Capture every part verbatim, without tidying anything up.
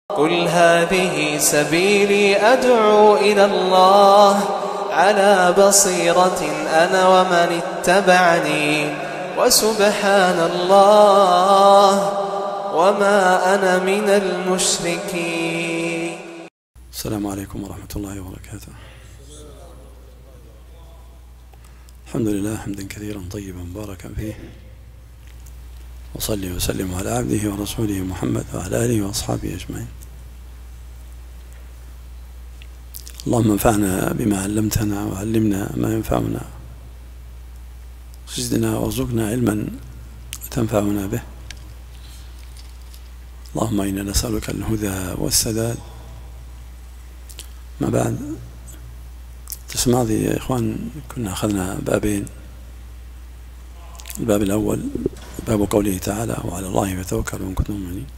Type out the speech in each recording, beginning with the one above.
قل هذه سبيلي أدعو إلى الله على بصيرة أنا ومن اتبعني وسبحان الله وما أنا من المشركين. السلام عليكم ورحمة الله وبركاته. الحمد لله حمدا كثيرا طيبا مباركا فيه، وصلي وسلم على عبده ورسوله محمد وعلى آله وأصحابه أجمعين. اللهم انفعنا بما علمتنا وعلمنا ما ينفعنا، زدنا وارزقنا علما تنفعنا به. اللهم إنا نسألك الهدى والسداد. ما بعد، الترم الماضي يا إخوان كنا أخذنا بابين. الباب الأول باب قوله تعالى وعلى الله فتوكلوا إن كنتم مؤمنين.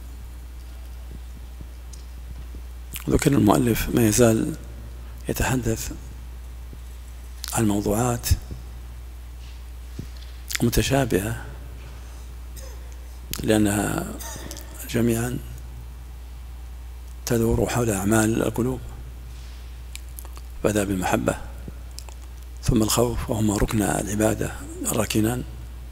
وذكر المؤلف ما يزال يتحدث عن موضوعات متشابهة لأنها جميعا تدور حول أعمال القلوب. بدأ بالمحبة ثم الخوف، وهما ركن العبادة الراكنان،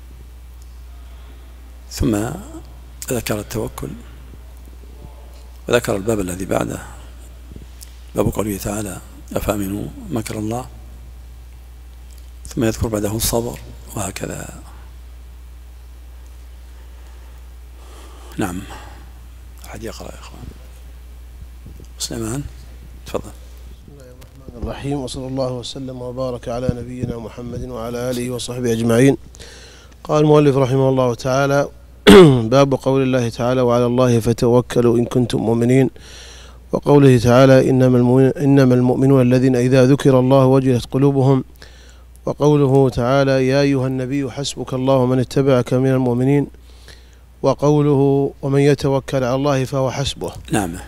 ثم ذكر التوكل، وذكر الباب الذي بعده باب قوله تعالى أفأمنوا مكر الله، ثم يذكر بعده الصبر، وهكذا. نعم، أحد يقرأ يا إخوان؟ سليمان تفضل. بسم الله الرحمن الرحيم، وصلى الله وسلم وبارك على نبينا محمد وعلى آله وصحبه أجمعين. قال المؤلف رحمه الله تعالى باب قول الله تعالى وعلى الله فتوكلوا إن كنتم مؤمنين، وقوله تعالى إنما المؤمنون الذين إذا ذكر الله وجلت قلوبهم، وقوله تعالى يا أيها النبي حسبك الله ومن اتبعك من المؤمنين، وقوله ومن يتوكل على الله فهو حسبه. نعم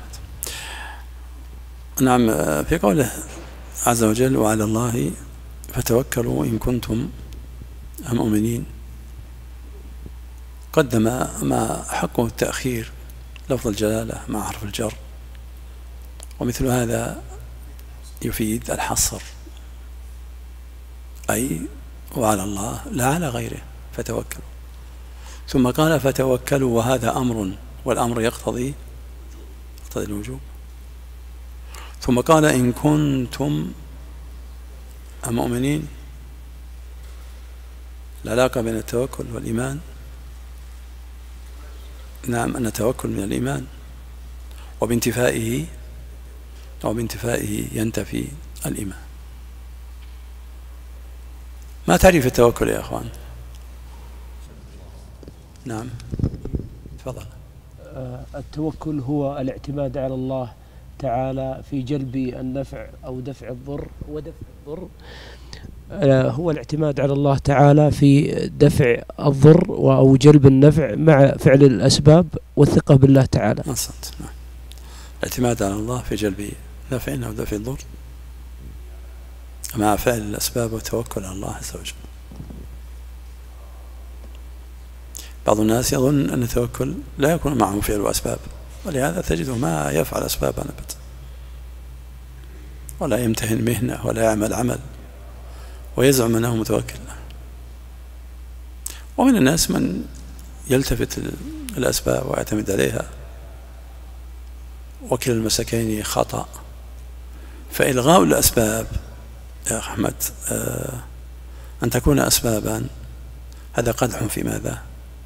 نعم في قوله عز وجل وعلى الله فتوكلوا إن كنتم مؤمنين، قدم ما حقه التأخير لفظ الجلالة مع حرف الجر، ومثل هذا يفيد الحصر، أي وعلى الله لا على غيره فتوكلوا. ثم قال فتوكلوا، وهذا أمر، والأمر يقتضي يقتضي الوجوب. ثم قال إن كنتم مؤمنين، العلاقة بين التوكل والإيمان. نعم، أن التوكل من الإيمان، وبانتفائه أو بانتفائه ينتفي الإيمان. ما تعريف التوكل يا أخوان؟ نعم تفضل. التوكل هو الاعتماد على الله تعالى في جلب النفع أو دفع الضر ودفع الضر. هو الاعتماد على الله تعالى في دفع الضر أو جلب النفع مع فعل الأسباب والثقة بالله تعالى. أحسنت. نعم، الاعتماد على الله في جلب نفع أو دفع الضر مع فعل الأسباب والتوكل على الله عز وجل. بعض الناس يظن أن التوكل لا يكون معه فعل أسباب، ولهذا تجده ما يفعل أسبابا أبدا، ولا يمتهن مهنة ولا يعمل عمل، ويزعم أنه متوكل. ومن الناس من يلتفت الأسباب ويعتمد عليها، وكل المساكين خطأ. فإلغاء الأسباب يا أحمد آه أن تكون أسبابا، هذا قدح في ماذا؟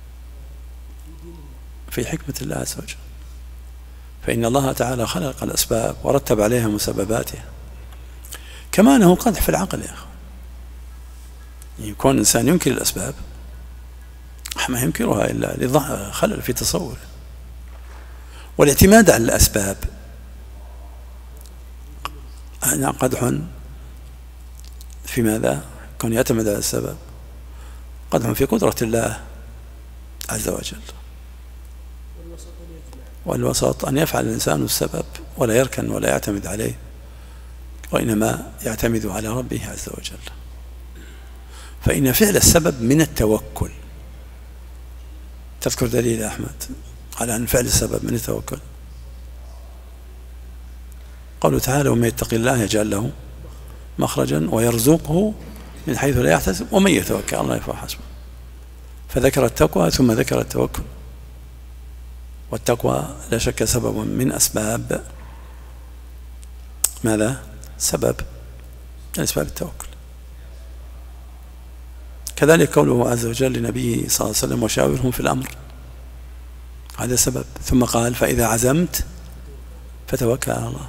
في حكمة الله عز وجل. فإن الله تعالى خلق الأسباب ورتب عليها مسبباتها، كما أنه قدح في العقل يا أخي. يكون الإنسان ينكر الأسباب، ما ينكرها إلا لخلل في تصوره. والاعتماد على الأسباب قدح في ماذا؟ كون يعتمد على السبب قدح في قدرة الله عز وجل. والوسط أن يفعل الإنسان السبب ولا يركن ولا يعتمد عليه، وإنما يعتمد على ربه عز وجل. فإن فعل السبب من التوكل. تذكر دليل يا أحمد على أن فعل السبب من التوكل؟ قوله تعالى ومن يتق الله يجعل له مخرجا ويرزقه من حيث لا يحتسب ومن يتوكل على الله فهو حسبه. فذكر التقوى ثم ذكر التوكل، والتقوى لا شك سبب من أسباب ماذا؟ سبب من أسباب التوكل. كذلك قوله عز وجل لنبيه صلى الله عليه وسلم وشاورهم في الأمر، هذا سبب. ثم قال فإذا عزمت فتوكل على الله.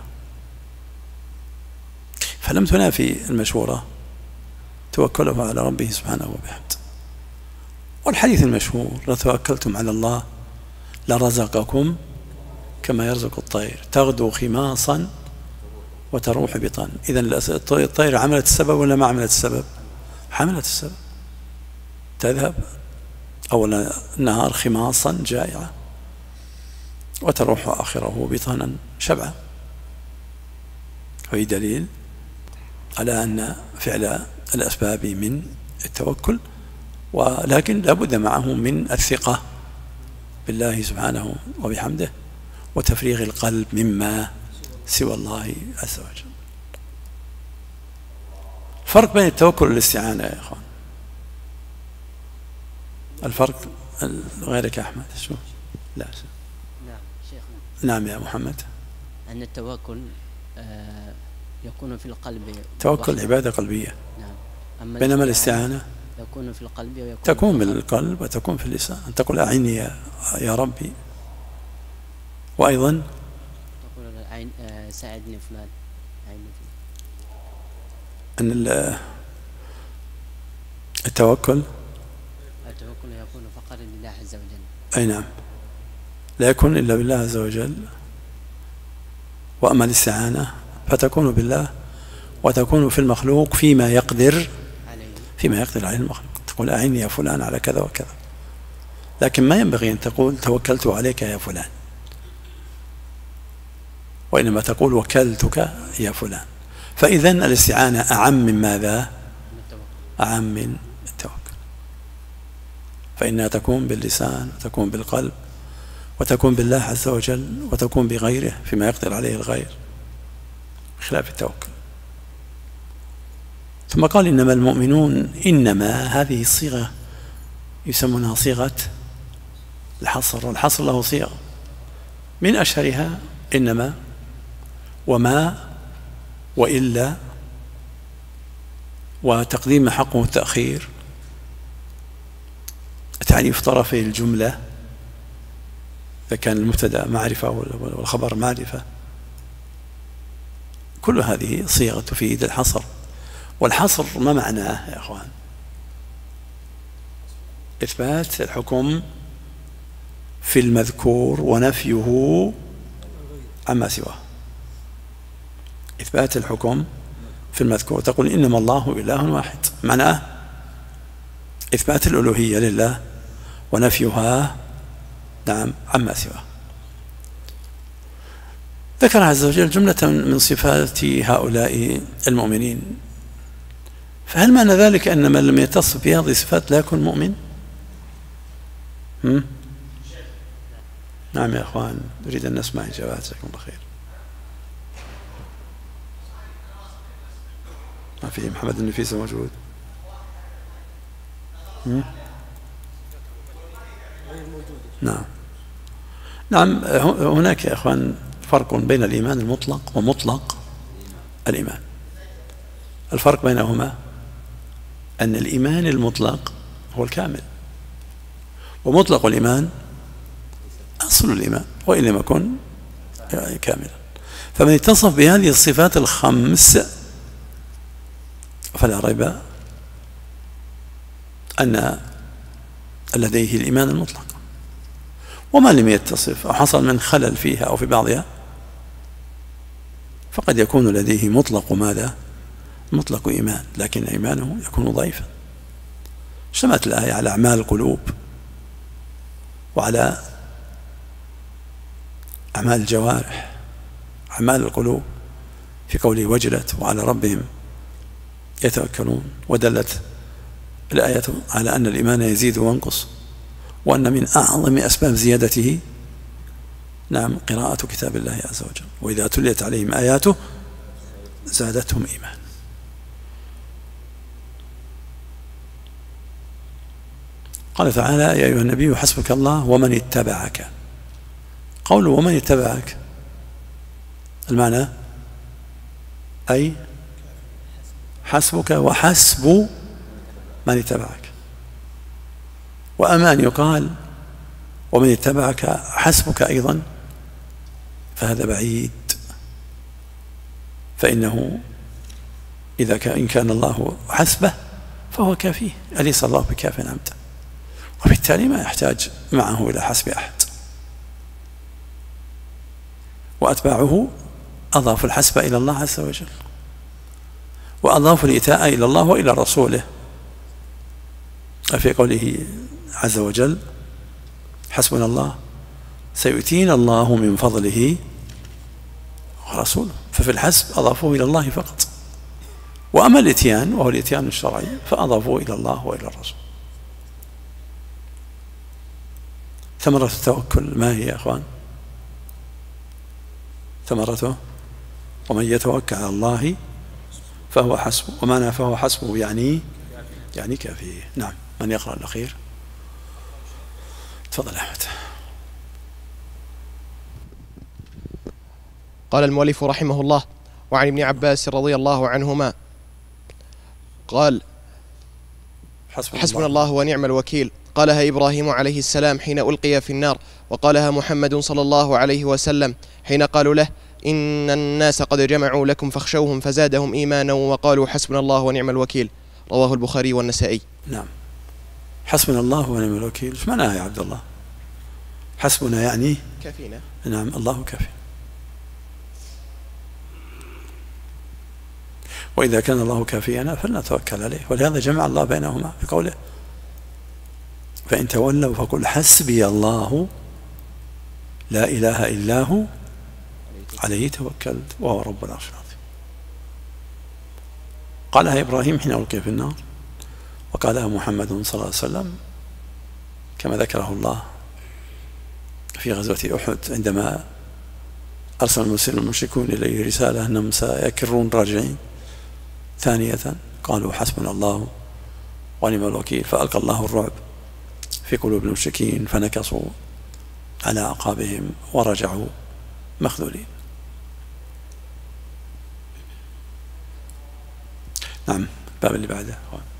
فلم تنافي المشورة توكله على ربه سبحانه وبحمده. والحديث المشهور لتوكلتم على الله لرزقكم كما يرزق الطير تغدو خماصا وتروح بطان. إذن الطير عملت السبب ولا ما عملت السبب؟ حملت السبب، تذهب أول النهار خماصا جائعة وتروح آخره بطانا شبعا. وهي دليل على أن فعل الأسباب من التوكل، ولكن لا بد معه من الثقة بالله سبحانه وبحمده وتفريغ القلب مما سوى الله عز وجل. الفرق بين التوكل والاستعانة يا إخوان، الفرق غيرك يا أحمد شو؟ لا شو. نعم شيخنا. نعم يا محمد. أن التوكل آه يكون في القلب. توكل عبادة قلبية. نعم. أما بينما الاستعانة يكون في القلب ويكون تكون في بالقلب وتكون في اللسان. أن تقول أعني يا, يا ربي، وأيضا تقول العين آه ساعدني فلان عيني أن التوكل التوكل يكون فقط لله عز وجل. أي نعم، لا يكون إلا بالله عز وجل. وأما الاستعانة فتكون بالله وتكون في المخلوق فيما يقدر فيما يقدر عليه المخلوق. تقول أعني يا فلان على كذا وكذا، لكن ما ينبغي أن تقول توكلت عليك يا فلان، وإنما تقول وكلتك يا فلان. فإذن الاستعانة أعم من ماذا؟ أعم من التوكل، فإنها تكون باللسان وتكون بالقلب وتكون بالله عز وجل وتكون بغيره فيما يقدر عليه الغير، بخلاف التوكل. ثم قال إنما المؤمنون، إنما هذه الصيغة يسمونها صيغة الحصر، والحصر له صيغ من أشهرها إنما وما وإلا وتقديم حقه التأخير، تعريف طرفي الجملة إذا كان المبتدأ معرفة والخبر معرفة. كل هذه صيغة تفيد الحصر. والحصر ما معناه يا أخوان؟ إثبات الحكم في المذكور ونفيه عما سواه. إثبات الحكم في المذكور، تقول إنما الله إله واحد، معناه إثبات الألوهية لله ونفيها نعم عما سواه. ذكر عز وجل جملة من صفات هؤلاء المؤمنين، فهل معنى ذلك أن من لم يتصف بهذه الصفات لا يكون مؤمن؟ هم؟ نعم يا أخوان، نريد أن نسمع إجابات. جزاكم الله خير. ما في محمد النفيس موجود؟ هم؟ نعم نعم. هناك يا أخوان فرق بين الإيمان المطلق ومطلق الإيمان. الفرق بينهما أن الإيمان المطلق هو الكامل، ومطلق الإيمان أصل الإيمان وإن لم يكن كاملا. فمن اتصف بهذه الصفات الخمس فلا ريب أن لديه الإيمان المطلق. وما لم يتصف أو حصل من خلل فيها أو في بعضها فقد يكون لديه مطلق ماذا؟ مطلق إيمان، لكن إيمانه يكون ضعيفا. اشتملت الآية على أعمال القلوب وعلى أعمال الجوارح. أعمال القلوب في قوله وجلت وعلى ربهم يتوكلون، ودلت الآية على أن الإيمان يزيد وينقص، وأن من أعظم أسباب زيادته نعم قراءة كتاب الله عز وجل، وإذا تليت عليهم آياته زادتهم إيمان. قال تعالى: يا أيها النبي حسبك الله ومن اتبعك. قوله ومن اتبعك المعنى أي حسبك وحسب من اتبعك. وأما أن يقال ومن اتبعك حسبك أيضا فهذا بعيد، فإنه إذا كان إن كان الله حسبه فهو كافيه، أليس الله بكاف عبده؟ وبالتالي ما يحتاج معه إلى حسب أحد. وأتباعه أضافوا الحسب إلى الله عز وجل، وأضافوا الإيتاء إلى الله وإلى رسوله، في قوله عز وجل: حسبنا الله سيؤتينا الله من فضله ورسوله. ففي الحسب أضافوه إلى الله فقط. وأما الإتيان وهو الإتيان الشرعي فأضافوه إلى الله وإلى الرسول. ثمرة التوكل ما هي يا أخوان؟ ثمرته ومن يتوكل على الله فهو حسبه. ومعنى فهو حسبه يعني يعني كافيه. نعم. من يقرأ الأخير؟ تفضل أحمد. قال المؤلف رحمه الله: وعن ابن عباس رضي الله عنهما قال: حسبنا, حسبنا الله ونعم الوكيل. قالها إبراهيم عليه السلام حين ألقي في النار، وقالها محمد صلى الله عليه وسلم حين قالوا له: إن الناس قد جمعوا لكم فاخشوهم، فزادهم إيمانا وقالوا حسبنا الله ونعم الوكيل. رواه البخاري والنسائي. نعم. حسبنا الله ونعم الوكيل، ايش معناها يا عبد الله؟ حسبنا يعني كافينا. نعم، الله كافي. وإذا كان الله كافينا فلنتوكل عليه، ولهذا جمع الله بينهما بقوله: فإن تولوا فقل حسبي الله لا إله إلا هو عليه توكلت وهو رب العرش العظيم. قالها إبراهيم حين ألقي في النار، وقالها محمد صلى الله عليه وسلم كما ذكره الله في غزوة أحد عندما أرسل المسلمون المشركون إليه رسالة أنهم سيكرون راجعين. ثانية قالوا حسبنا الله ونعم الوكيل، فألقى الله الرعب في قلوب المشركين فنكصوا على أعقابهم ورجعوا مخذولين. نعم. الباب اللي بعده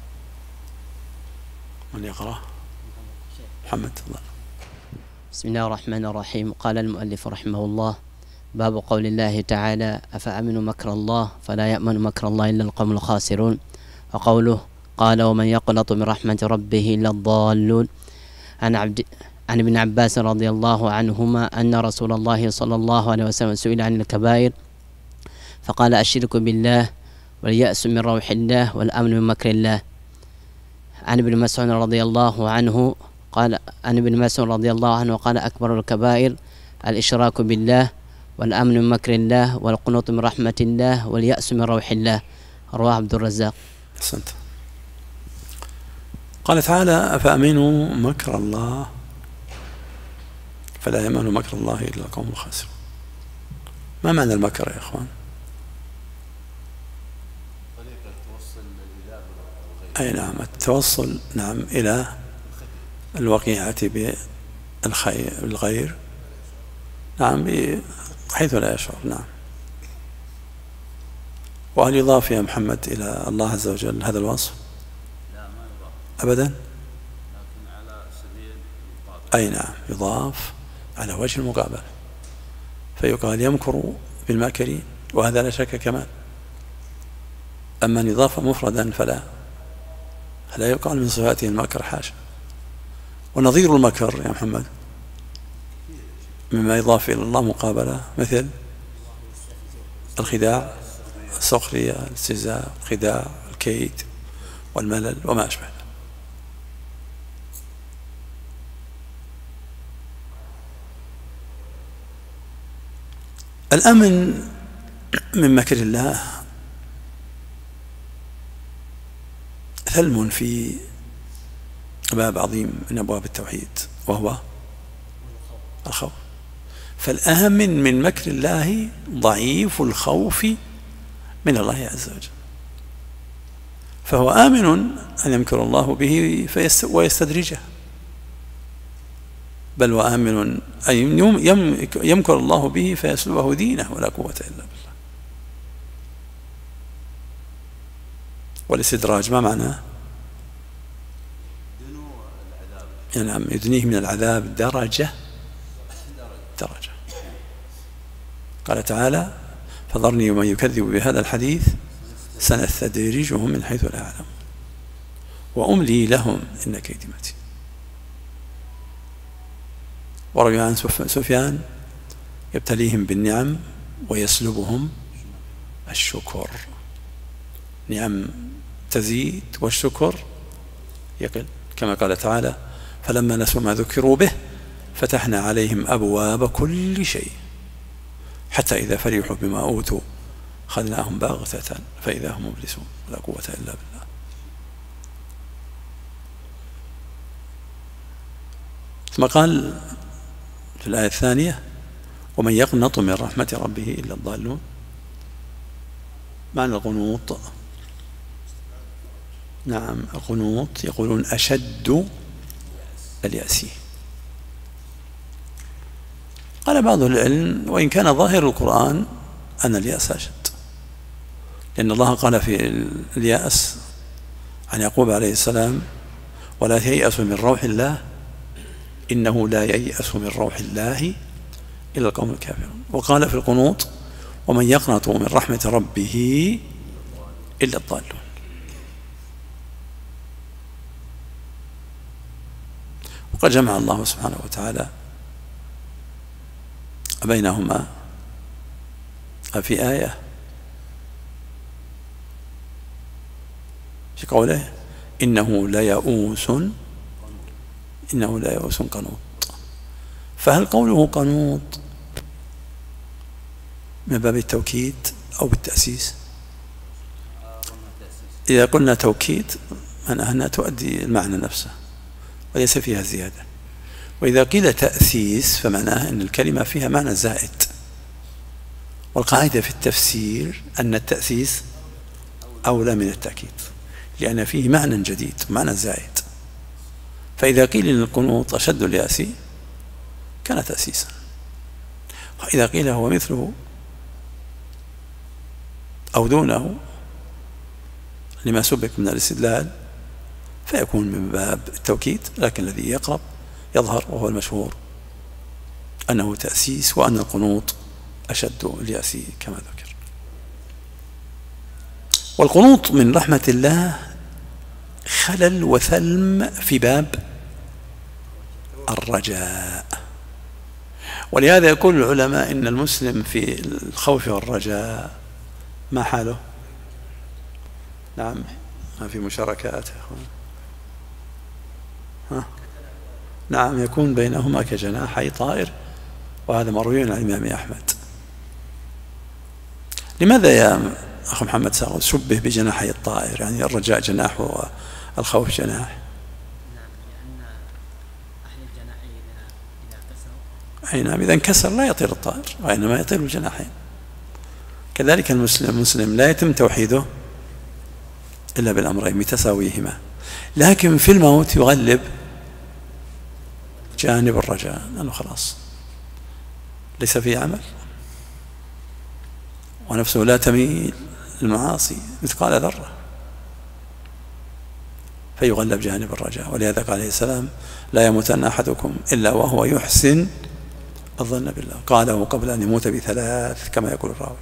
من يقرأ؟ محمد الله. بسم الله الرحمن الرحيم. قال المؤلف رحمه الله: باب قول الله تعالى: أفأمنوا مكر الله فلا يأمن مكر الله إلا القوم الخاسرون. وقوله: قال: ومن يقنط من رحمة ربه إلا الضالون. عن عبد عن ابن عباس رضي الله عنهما أن رسول الله صلى الله عليه وسلم سئل عن الكبائر فقال: الشرك بالله، واليأس من روح الله، والأمن من مكر الله. عن ابن مسعود رضي الله عنه قال عن ابن مسعود رضي الله عنه قال: أكبر الكبائر الإشراك بالله، والأمن من مكر الله، والقنوط من رحمة الله، واليأس من روح الله. رواه عبد الرزاق. أحسنت. قال تعالى: أفأمنوا مكر الله فلا يأمن مكر الله إلا القوم الخاسرون. ما معنى المكر يا إخوان؟ أي نعم، التوصل نعم إلى الوقيعة بالغير نعم بحيث لا يشعر. نعم. وهل يضاف يا محمد إلى الله عز وجل هذا الوصف؟ لا، ما يضاف أبدا. لكن على سبيل المقابلة. أي نعم، يضاف على وجه المقابلة، فيقال يمكر بالماكرين، وهذا لا شك كمال. أما أن يضاف مفردا فلا لا يقال من صفاته المكر، حاشا. ونظير المكر يا محمد مما يضاف إلى الله مقابلة، مثل الخداع، السخرية، الاستهزاء، الخداع، الكيد والملل وما أشبه. الأمن من مكر الله ثلم في باب عظيم من أبواب التوحيد، وهو الخوف. فالآمن من مكر الله ضعيف الخوف من الله عز وجل، فهو آمن أن يمكر الله به ويستدرجه، بل وآمن أن يمكر الله به فيسلبه دينه، ولا قوة إلا بالله. والاستدراج ما معناه؟ يعني يدنيه من العذاب درجة درجة. قال تعالى: فذرني ومن يكذب بهذا الحديث سنستدرجهم من حيث لا يعلمون وأملي لهم إن كيدي متين. وروي عن سفيان: يبتليهم بالنعم ويسلبهم الشكر. نعم تزيد والشكر يقل، كما قال تعالى: فلما نسوا ما ذكروا به فتحنا عليهم أبواب كل شيء حتى إذا فرحوا بما أوتوا أخذناهم باغتة فإذا هم مبلسون، لا قوة إلا بالله. ثم قال في الآية الثانية: ومن يقنط من رحمة ربه إلا الضالون. معنى القنوط: نعم القنوط يقولون أشد اليأس. قال بعض العلم: وإن كان ظاهر القرآن أن اليأس أشد، لأن الله قال في اليأس عن يعقوب عليه السلام: ولا تيأس من روح الله إنه لا ييأس من روح الله إلا القوم الكافرون. وقال في القنوط: ومن يقنط من رحمة ربه إلا الضالون. وقد جمع الله سبحانه وتعالى بينهما في آية في قوله: إنه ليئوس إنه ليئوس قنوط. فهل قوله قنوط من باب التوكيد أو بالتأسيس؟ إذا قلنا توكيد معناها أنها تؤدي المعنى نفسه وليس فيها زيادة، وإذا قيل تأسيس فمعناه أن الكلمة فيها معنى زائد. والقاعدة في التفسير أن التأسيس أولى من التأكيد، لأن فيه معنى جديد معنى زائد. فإذا قيل أن القنوط أشد اليأس كان تأسيسا، وإذا قيل هو مثله أو دونه لما سبق من الاستدلال فيكون من باب التوكيد، لكن الذي يقرب يظهر وهو المشهور أنه تأسيس، وأن القنوط أشد اليأس كما ذكر. والقنوط من رحمة الله خلل وثلم في باب الرجاء، ولهذا يقول العلماء إن المسلم في الخوف والرجاء ما حاله؟ نعم ما في مشاركات يا أخوان. ها؟ نعم يكون بينهما كجناحي طائر، وهذا مروي عن الإمام أحمد. لماذا يا أخ محمد ساغوث شبه بجناحي الطائر؟ يعني الرجاء جناح والخوف جناح. أي نعم، إذا انكسر لا يطير الطائر وإنما يطير الجناحين. كذلك المسلم المسلم لا يتم توحيده إلا بالأمرين بتساويهما، لكن في الموت يغلب جانب الرجاء لأنه خلاص ليس فيه عمل ونفسه لا تميل للمعاصي مثقال ذرة، فيغلب جانب الرجاء. ولهذا قال عليه السلام: لا يموتن أحدكم إلا وهو يحسن الظن بالله. قاله قبل أن يموت بثلاث كما يقول الراوي.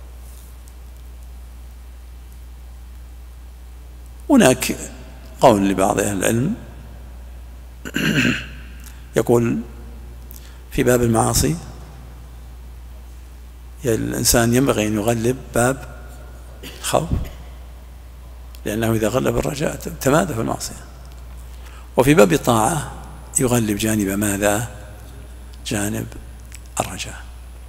هناك قول لبعض أهل العلم يقول في باب المعاصي الإنسان ينبغي أن يغلب باب الخوف، لأنه إذا غلب الرجاء تمادى في المعصية. وفي باب الطاعة يغلب جانب ماذا؟ جانب الرجاء.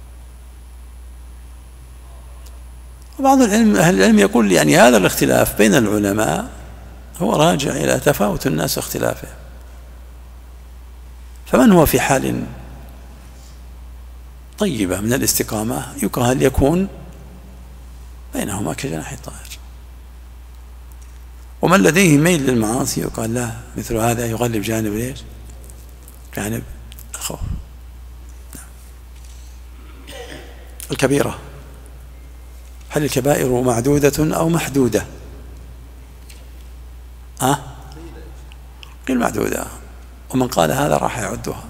وبعض العلم أهل العلم يقول يعني هذا الاختلاف بين العلماء هو راجع إلى تفاوت الناس واختلافه. فمن هو في حال طيبة من الاستقامة يقال يكون بينهما كجناح الطائر. ومن لديه ميل للمعاصي يقال لا، مثل هذا يغلب جانب ليش؟ جانب الخوف. الكبيرة، هل الكبائر معدودة أو محدودة؟ أه؟ قيل معدودة، ومن قال هذا راح يعدها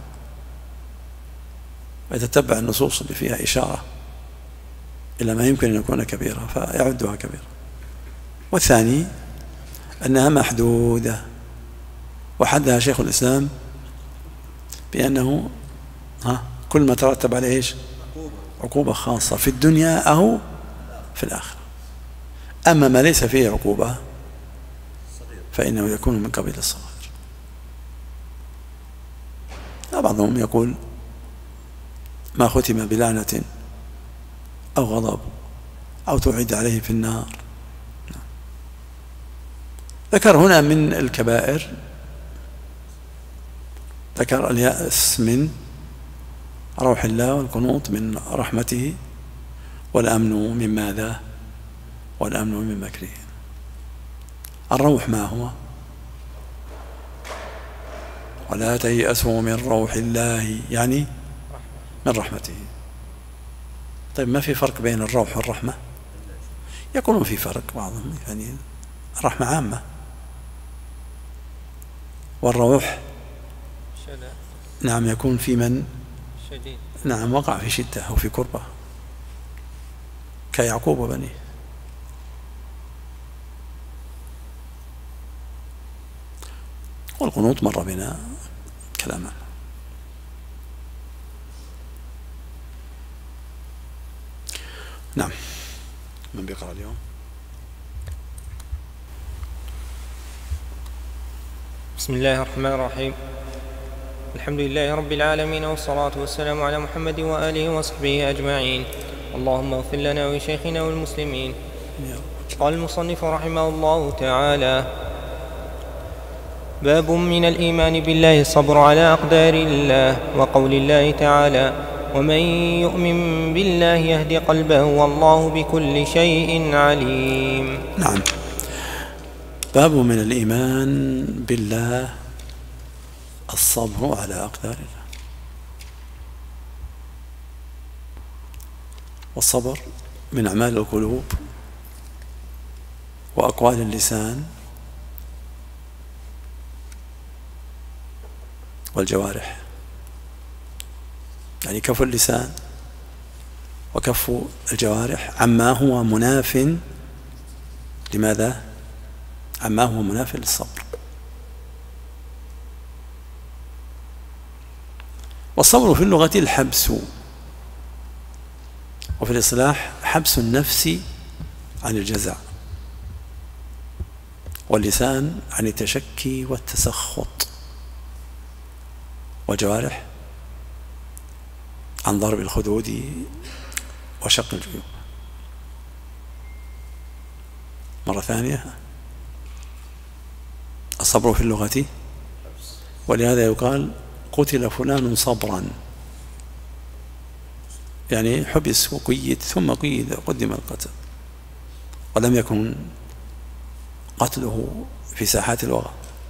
ويتتبع النصوص اللي فيها إشارة إلى ما يمكن أن يكون كبيرة فيعدها كبيرة. والثاني أنها محدودة، وحدها شيخ الإسلام بأنه ها كل ما ترتب عليه إيش؟ عقوبة خاصة في الدنيا أو في الآخرة. أما ما ليس فيه عقوبة فإنه يكون من قبيل الصغائر. بعضهم يقول ما ختم بلعنة أو غضب أو توعد عليه في النار. ذكر هنا من الكبائر، ذكر اليأس من روح الله والقنوط من رحمته والأمن من ماذا؟ والأمن من مكره. الروح ما هو؟ ولا تيأسوا من روح الله، يعني من رحمته. طيب ما في فرق بين الروح والرحمة؟ يكون في فرق، بعضهم يعني الرحمة عامة والروح نعم يكون في من شديد. نعم وقع في شدة أو في كربة كيعقوب وبنيه. والقنوط مر بنا كلاما. نعم، من بيقرأ اليوم؟ بسم الله الرحمن الرحيم. الحمد لله رب العالمين، والصلاة والسلام على محمد وآله وصحبه أجمعين. اللهم اغفر لنا ولشيخنا والمسلمين. قال المصنف رحمه الله تعالى: باب من الإيمان بالله الصبر على أقدار الله، وقول الله تعالى: ومن يؤمن بالله يهد قلبه والله بكل شيء عليم. نعم، باب من الإيمان بالله الصبر على أقدار الله. والصبر من أعمال القلوب وأقوال اللسان والجوارح، يعني كف اللسان وكف الجوارح عما هو مناف لماذا؟ عما هو مناف للصبر. والصبر في اللغة الحبس، وفي الإصلاح حبس النفس عن الجزع، واللسان عن التشكي والتسخط، والجوارح عن ضرب الخدود وشق الجيوب. مرة ثانية، الصبر في اللغة، ولهذا يقال قتل فلان صبرا، يعني حبس وقيد ثم قيد قدم القتل، ولم يكن قتله في ساحات الوغى.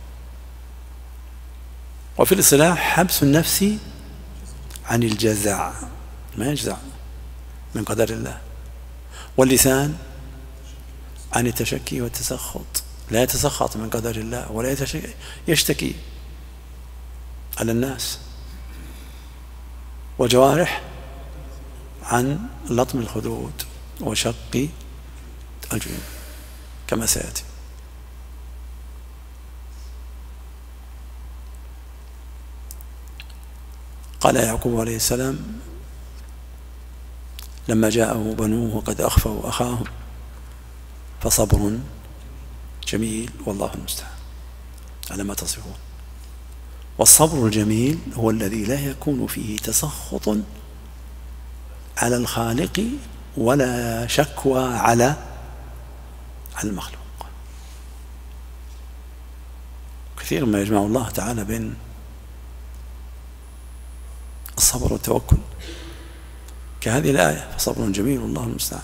وفي الاصطلاح حبس النفس عن الجزع، ما يجزع من قدر الله، واللسان عن التشكي والتسخط، لا يتسخط من قدر الله ولا يشتكي على الناس، والجوارح عن لطم الخدود وشق الجيوب كما سيأتي. قال يعقوب عليه السلام لما جاءه بنوه وقد أخفوا أخاهم فصبر جميل والله المستعان على ما تصفون. والصبر الجميل هو الذي لا يكون فيه تسخط على الخالق ولا شكوى على المخلوق. كثير ما يجمع الله تعالى بين الصبر والتوكل كهذه الآية فصبر جميل والله المستعان.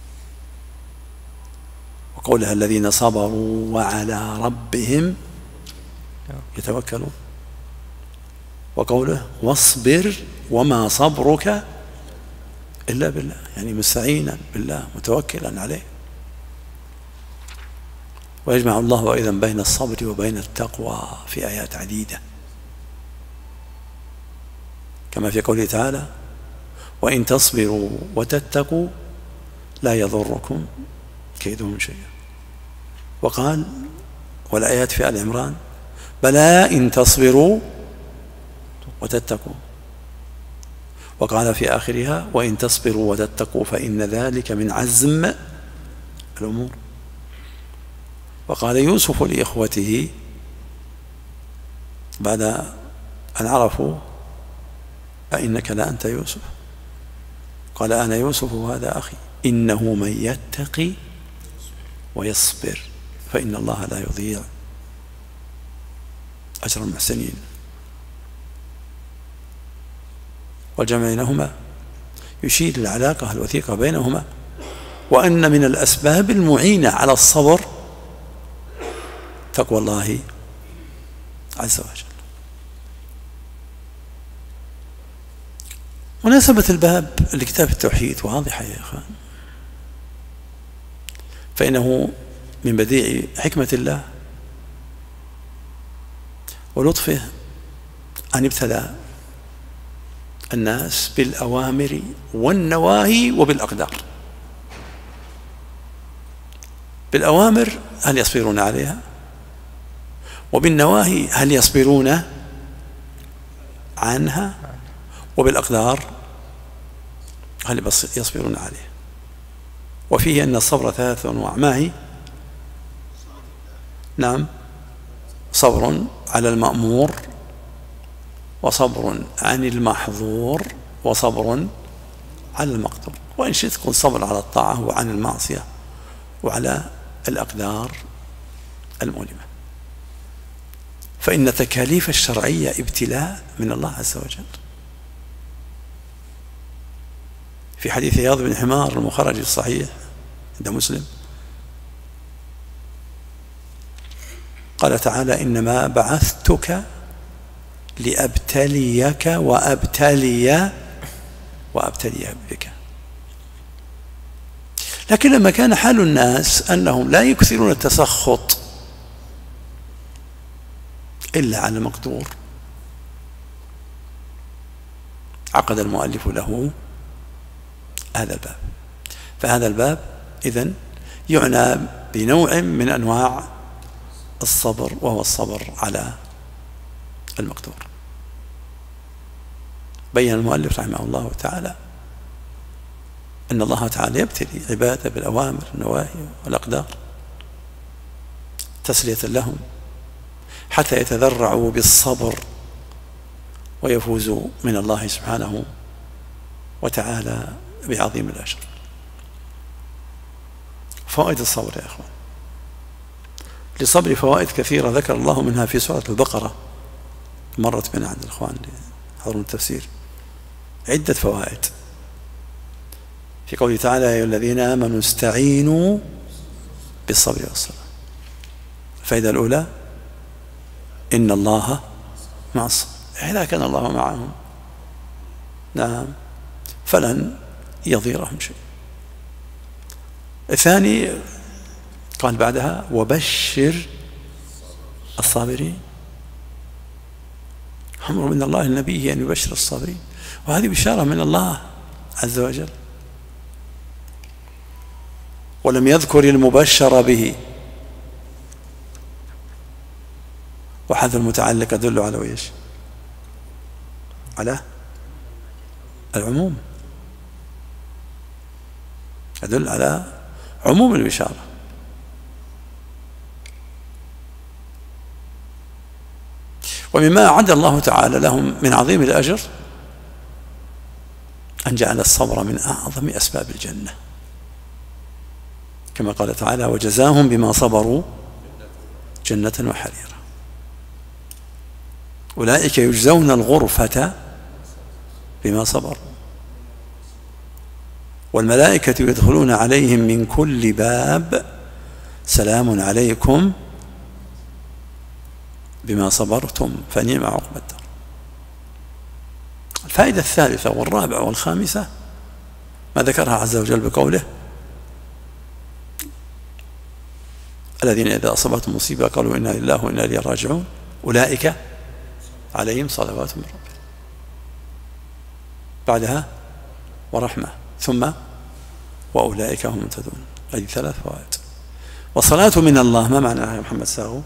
وقولها الذين صبروا وعلى ربهم يتوكلون، وقوله واصبر وما صبرك إلا بالله، يعني مستعينا بالله متوكلا عليه. ويجمع الله أيضا بين الصبر وبين التقوى في آيات عديدة، كما في قوله تعالى وإن تصبروا وتتقوا لا يضركم كيدهم شيئا. وقال والآيات في آل عمران بلى إن تصبروا وتتقوا. وقال في آخرها وإن تصبروا وتتقوا فإن ذلك من عزم الأمور. وقال يوسف لإخوته بعد أن عرفوا أئنك لأنت يوسف، قال أنا يوسف وهذا أخي إنه من يتقي ويصبر فإن الله لا يضيع أجر المحسنين. والجمع بينهما يشير للعلاقة الوثيقة بينهما، وأن من الأسباب المعينة على الصبر تقوى الله عز وجل. مناسبة الباب لكتاب التوحيد واضحة يا إخوان، فإنه من بديع حكمة الله ولطفه أن ابتلى الناس بالأوامر والنواهي وبالأقدار. بالأوامر هل يصبرون عليها، وبالنواهي هل يصبرون عنها، وبالأقدار هل يصبرون عليها. وفيه أن الصبر ثلاثة أنواع. ما هي؟ نعم، صبر على المأمور، وصبر عن المحظور، وصبر على المقدور. وإن شئت قل صبر على الطاعة وعن المعصية وعلى الأقدار المؤلمة. فإن التكاليف الشرعية ابتلاء من الله عز وجل. في حديث عياض بن حمار المخرج الصحيح عند مسلم قال تعالى إنما بعثتك لأبتليك وأبتلي وأبتلي بك. لكن لما كان حال الناس أنهم لا يكثرون التسخط إلا على المقدور، عقد المؤلف له هذا الباب. فهذا الباب إذن يعنى بنوع من أنواع الصبر، وهو الصبر على المقدور. بين المؤلف رحمه الله تعالى أن الله تعالى يبتلي عباده بالأوامر والنواهي والأقدار تسلية لهم حتى يتذرعوا بالصبر ويفوزوا من الله سبحانه وتعالى بعظيم الأجر. فوائد الصبر يا أخوان، للصبر فوائد كثيرة ذكر الله منها في سورة البقرة، مرت بنا عند الإخوان يحضرون التفسير، عدة فوائد. في قوله تعالى يا أيها الذين آمنوا استعينوا بالصبر والصلاة. الفائدة الأولى إن الله مع الصبر، إذا كان الله معهم نعم فلن يضيرهم شيء. الثاني قال بعدها وبشر الصابرين، أمر من الله النبي أن يبشر الصابرين، وهذه بشارة من الله عز وجل. ولم يذكر المبشر به، وحذف المتعلق يدل على ايش؟ على العموم، يدل على عموم البشارة. ومما أعد الله تعالى لهم من عظيم الأجر أن جعل الصبر من أعظم أسباب الجنة، كما قال تعالى وجزاهم بما صبروا جنة وحريرا أولئك يجزون الغرفة بما صبروا. والملائكة يدخلون عليهم من كل باب سلام عليكم بما صبرتم فنعم عقبى الدار. الفائدة الثالثة والرابعة والخامسة ما ذكرها عز وجل بقوله الذين إذا أصابتهم مصيبة قالوا إنا لله وإنا إليه راجعون أولئك عليهم صلوات من ربهم. بعدها ورحمة، ثم وأولئك هم المهتدون. هذه ثلاث فوائد. والصلاة من الله ما معناها يا محمد ساغو؟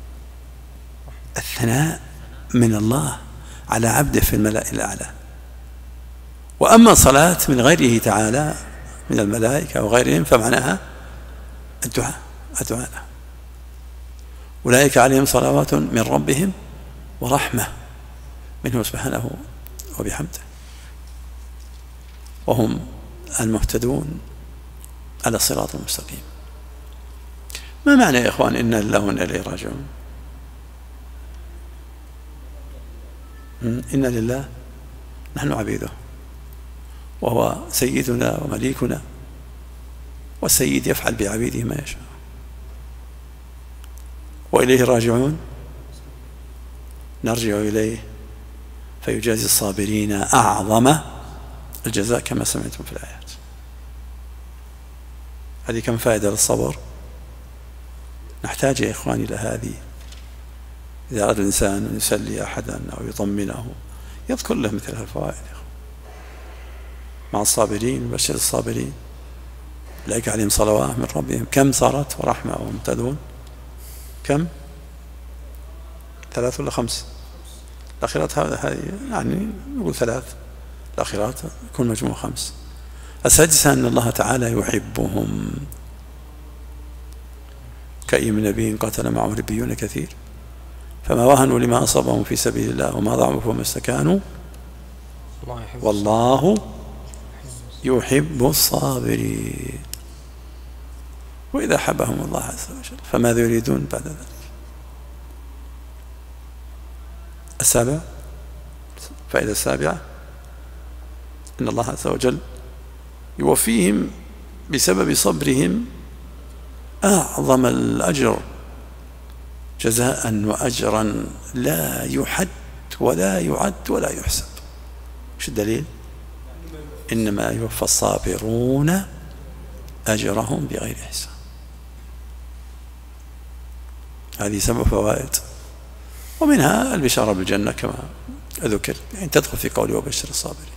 الثناء من الله على عبده في الملأ الأعلى. وأما صلاة من غيره تعالى من الملائكة وغيرهم فمعناها الدعاء الدعاء له. أولئك عليهم صلوات من ربهم ورحمة منه سبحانه وبحمده وهم المهتدون على الصراط المستقيم. ما معنى يا إخوان إنا لله وإنا إليه راجعون؟ إنا لله نحن عبيده وهو سيدنا ومليكنا، والسيد يفعل بعبيده ما يشاء. وإليه راجعون نرجع إليه فيجازي الصابرين أعظم الجزاء كما سمعتم في الآيات. هذه كم فائدة للصبر. نحتاج يا إخواني إلى هذه. إذا أراد الإنسان أن يسلي أحدا أو يطمنه يذكر له مثل الفوائد مع الصابرين وبشر الصابرين أولئك عليهم صلوات من ربهم. كم صارت ورحمة ومهتدون؟ كم؟ ثلاث ولا خمس؟ الأخيرات هذه يعني نقول ثلاث، الأخيرات يكون مجموع خمس. السادسة أن الله تعالى يحبهم كأي من نبي قاتل معه ربيون كثير فما وهنوا لما أصابهم في سبيل الله وما ضعفوا وما استكانوا والله يحب الصابرين. وإذا حبهم الله عز وجل فماذا يريدون بعد ذلك؟ السابع فائدة السابعة أن الله عز وجل يوفيهم بسبب صبرهم أعظم الأجر جزاء وأجرا لا يحد ولا يعد ولا يحسب. ايش الدليل؟ إنما يوفى الصابرون أجرهم بغير حساب. هذه سبع فوائد، ومنها البشارة بالجنة كما ذكر، يعني تدخل في قوله وبشر الصابرين.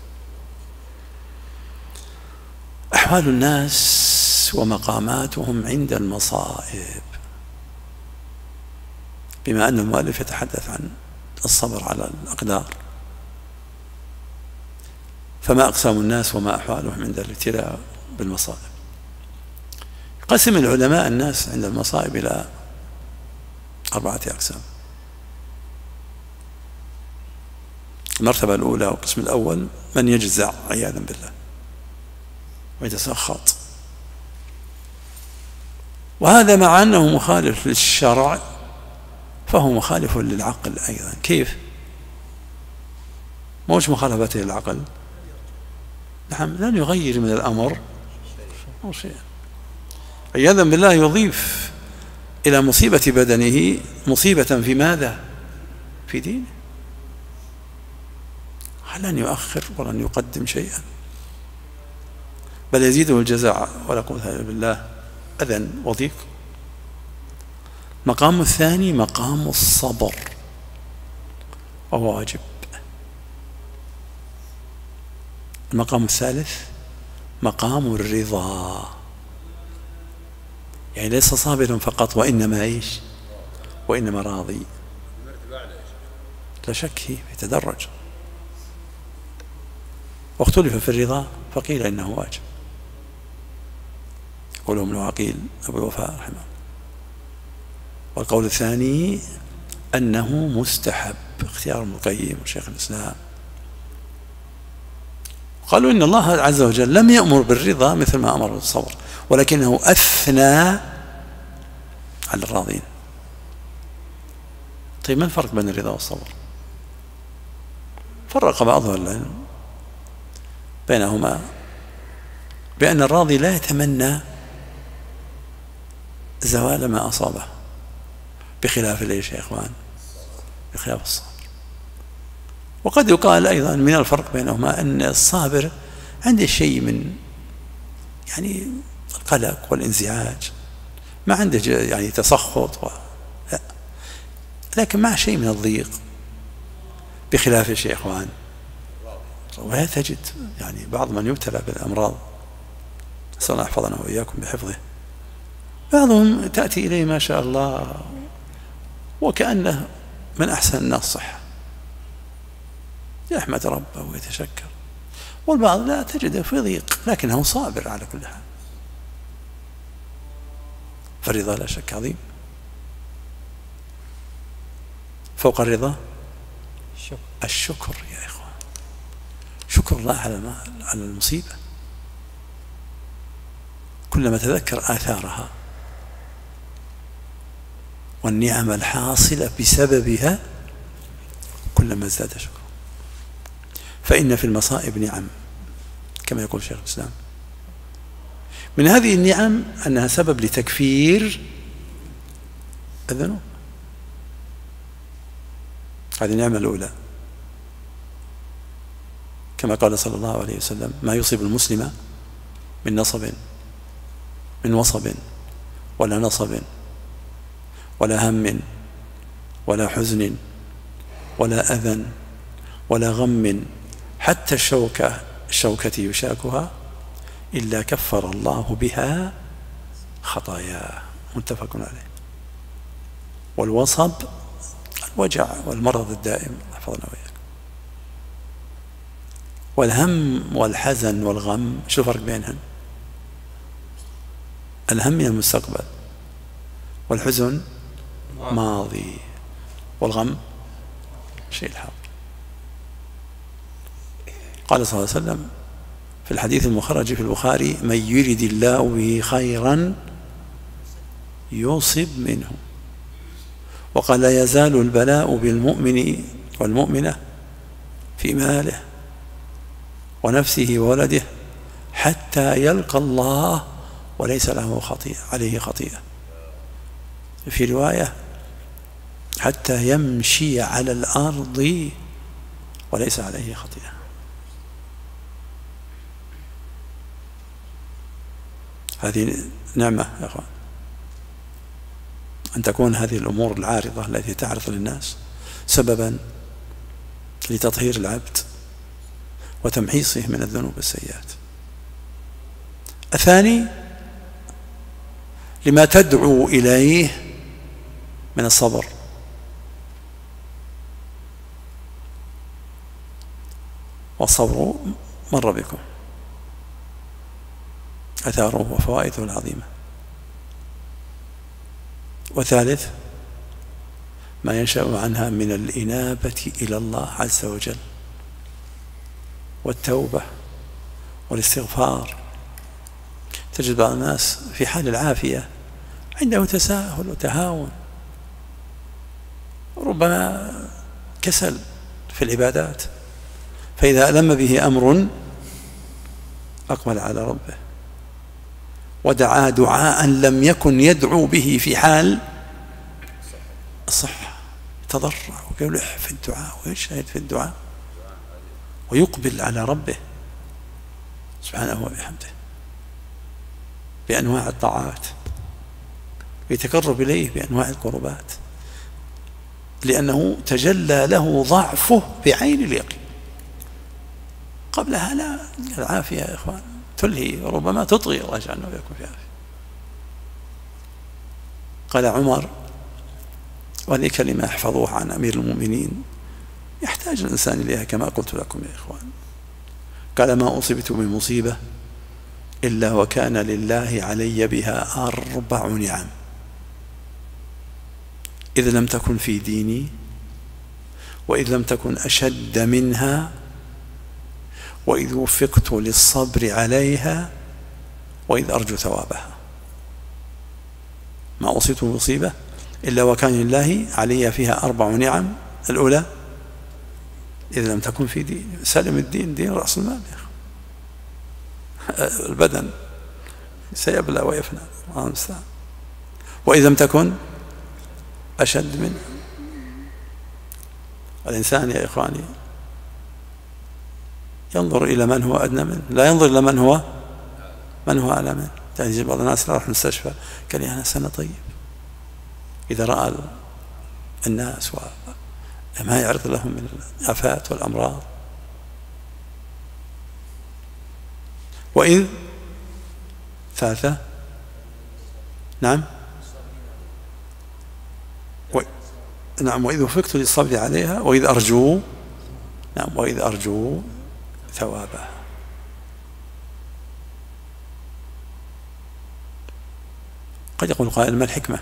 أحوال الناس ومقاماتهم عند المصائب، بما أن المؤلف يتحدث عن الصبر على الأقدار، فما أقسام الناس وما أحوالهم عند الابتلاء بالمصائب. قسم العلماء الناس عند المصائب إلى أربعة أقسام. المرتبة الأولى والقسم الأول من يجزع عياذا بالله ويتسخط، وهذا مع أنه مخالف للشرع فهو مخالف للعقل أيضا. كيف؟ موش مخالفته للعقل، نعم، لن يغير من الأمر أو شيء. عياذا بالله يضيف إلى مصيبة بدنه مصيبة في ماذا؟ في دينه. لن يؤخر ولن يقدم شيئا، بل يزيده الجزاء ولا قوة إلا بالله أذى وضيق. المقام الثاني مقام الصبر وهو واجب. المقام الثالث مقام الرضا، يعني ليس صابرا فقط وإنما إيش؟ وإنما راضي. لا شك هي يتدرج. واختلف في الرضا فقيل إنه واجب، يقوله ابن عقيل أبو الوفاء رحمه الله. والقول الثاني أنه مستحب، اختيار ابن القيم وشيخ الإسلام. قالوا إن الله عز وجل لم يأمر بالرضا مثل ما أمر بالصبر، ولكنه أثنى على الراضين. طيب ما الفرق بين الرضا والصبر؟ فرق بعض العلم بينهما بأن الراضي لا يتمنى زوال ما أصابه، بخلاف ليش يا إخوان؟ بخلاف الصابر. وقد يقال أيضا من الفرق بينهما أن الصابر عنده شيء من يعني القلق والانزعاج، ما عنده يعني تسخط و... لا، لكن مع شيء من الضيق، بخلاف الشيء يا إخوان. ولا تجد يعني بعض من يبتلى بالأمراض، نسأل الله يحفظنا وإياكم بحفظه، بعضهم تأتي إليه ما شاء الله وكأنه من أحسن الناس صحة، يحمد ربه ويتشكر، والبعض لا تجده في ضيق لكنه صابر على كل حال. فالرضا لا شك عظيم. فوق الرضا الشكر يا إخوان، شكر الله على على المصيبة. كلما تذكر آثارها والنعم الحاصلة بسببها كلما ازداد شكر. فإن في المصائب نعم كما يقول شيخ الإسلام. من هذه النعم أنها سبب لتكفير الذنوب، هذه النعمة الأولى، كما قال صلى الله عليه وسلم: ما يصيب المسلم من نصب من وصب ولا نصب ولا هم ولا حزن ولا أذى ولا غم حتى الشوكة الشوكة يشاكها إلا كفر الله بها خطاياه. متفق عليه. والوصب الوجع والمرض الدائم، حفظنا وإياكم. والهم والحزن والغم، شو الفرق بينهم؟ الهم من المستقبل، والحزن ماضي، والغم شيء الحاضر. قال صلى الله عليه وسلم في الحديث المخرج في البخاري: من يرد الله به خيرا يصب منه. وقال: لا يزال البلاء بالمؤمن والمؤمنة في ماله ونفسه وولده حتى يلقى الله وليس له خطيئة عليه خطيئة. في رواية: حتى يمشي على الأرض وليس عليه خطيئة. هذه نعمة يا أخوان، أن تكون هذه الأمور العارضة التي تعرض للناس سببا لتطهير العبد وتمحيصه من الذنوب والسيئات. الثاني: لما تدعو إليه من الصبر. والصبر مر بكم أثاره وفوائده العظيمة. وثالث: ما ينشأ عنها من الإنابة إلى الله عز وجل والتوبة والاستغفار. تجد بعض الناس في حال العافية عنده تساهل وتهاون، ربما كسل في العبادات، فإذا ألم به أمر أقبل على ربه ودعا دعاء لم يكن يدعو به في حال الصحة، يتضرع ويلح في الدعاء ويجتهد في الدعاء ويقبل على ربه سبحانه وبحمده بأنواع الطاعات، ويتقرب إليه بأنواع القربات، لأنه تجلى له ضعفه بعين اليقين. قبلها لا، العافية يا إخوان تلهي وربما تطغي، الله يجعلنا وياكم في عافية. قال عمر، وهذه كلمة احفظوها عن أمير المؤمنين يحتاج الإنسان إليها كما قلت لكم يا إخوان، قال: ما أصبت من مصيبة إلا وكان لله علي بها أربع نعم، إذ لم تكن في ديني، وإذ لم تكن أشد منها، وإذ وفقت للصبر عليها، وإذ أرجو ثوابها. ما أصبت من مصيبة إلا وكان لله علي فيها أربع نعم. الأولى: إذ لم تكن في دين، سلم الدين دين رأس المال يا أخي. البدن سيبلى ويفنى، الله المستعان. وإذا لم تكن أشد منه. الإنسان يا إخواني ينظر إلى من هو أدنى منه، لا ينظر إلى من هو من هو أعلى منه. يعني بعض الناس راح المستشفى قال لي أنا سنة طيب، إذا رأى الناس وما يعرض لهم من الآفات والأمراض. وإذ ثالثة نعم و... نعم وإذ وفقت للصبر عليها وإذ أرجو نعم وإذ أرجو ثوابها. قد يقول قائل ما الحكمة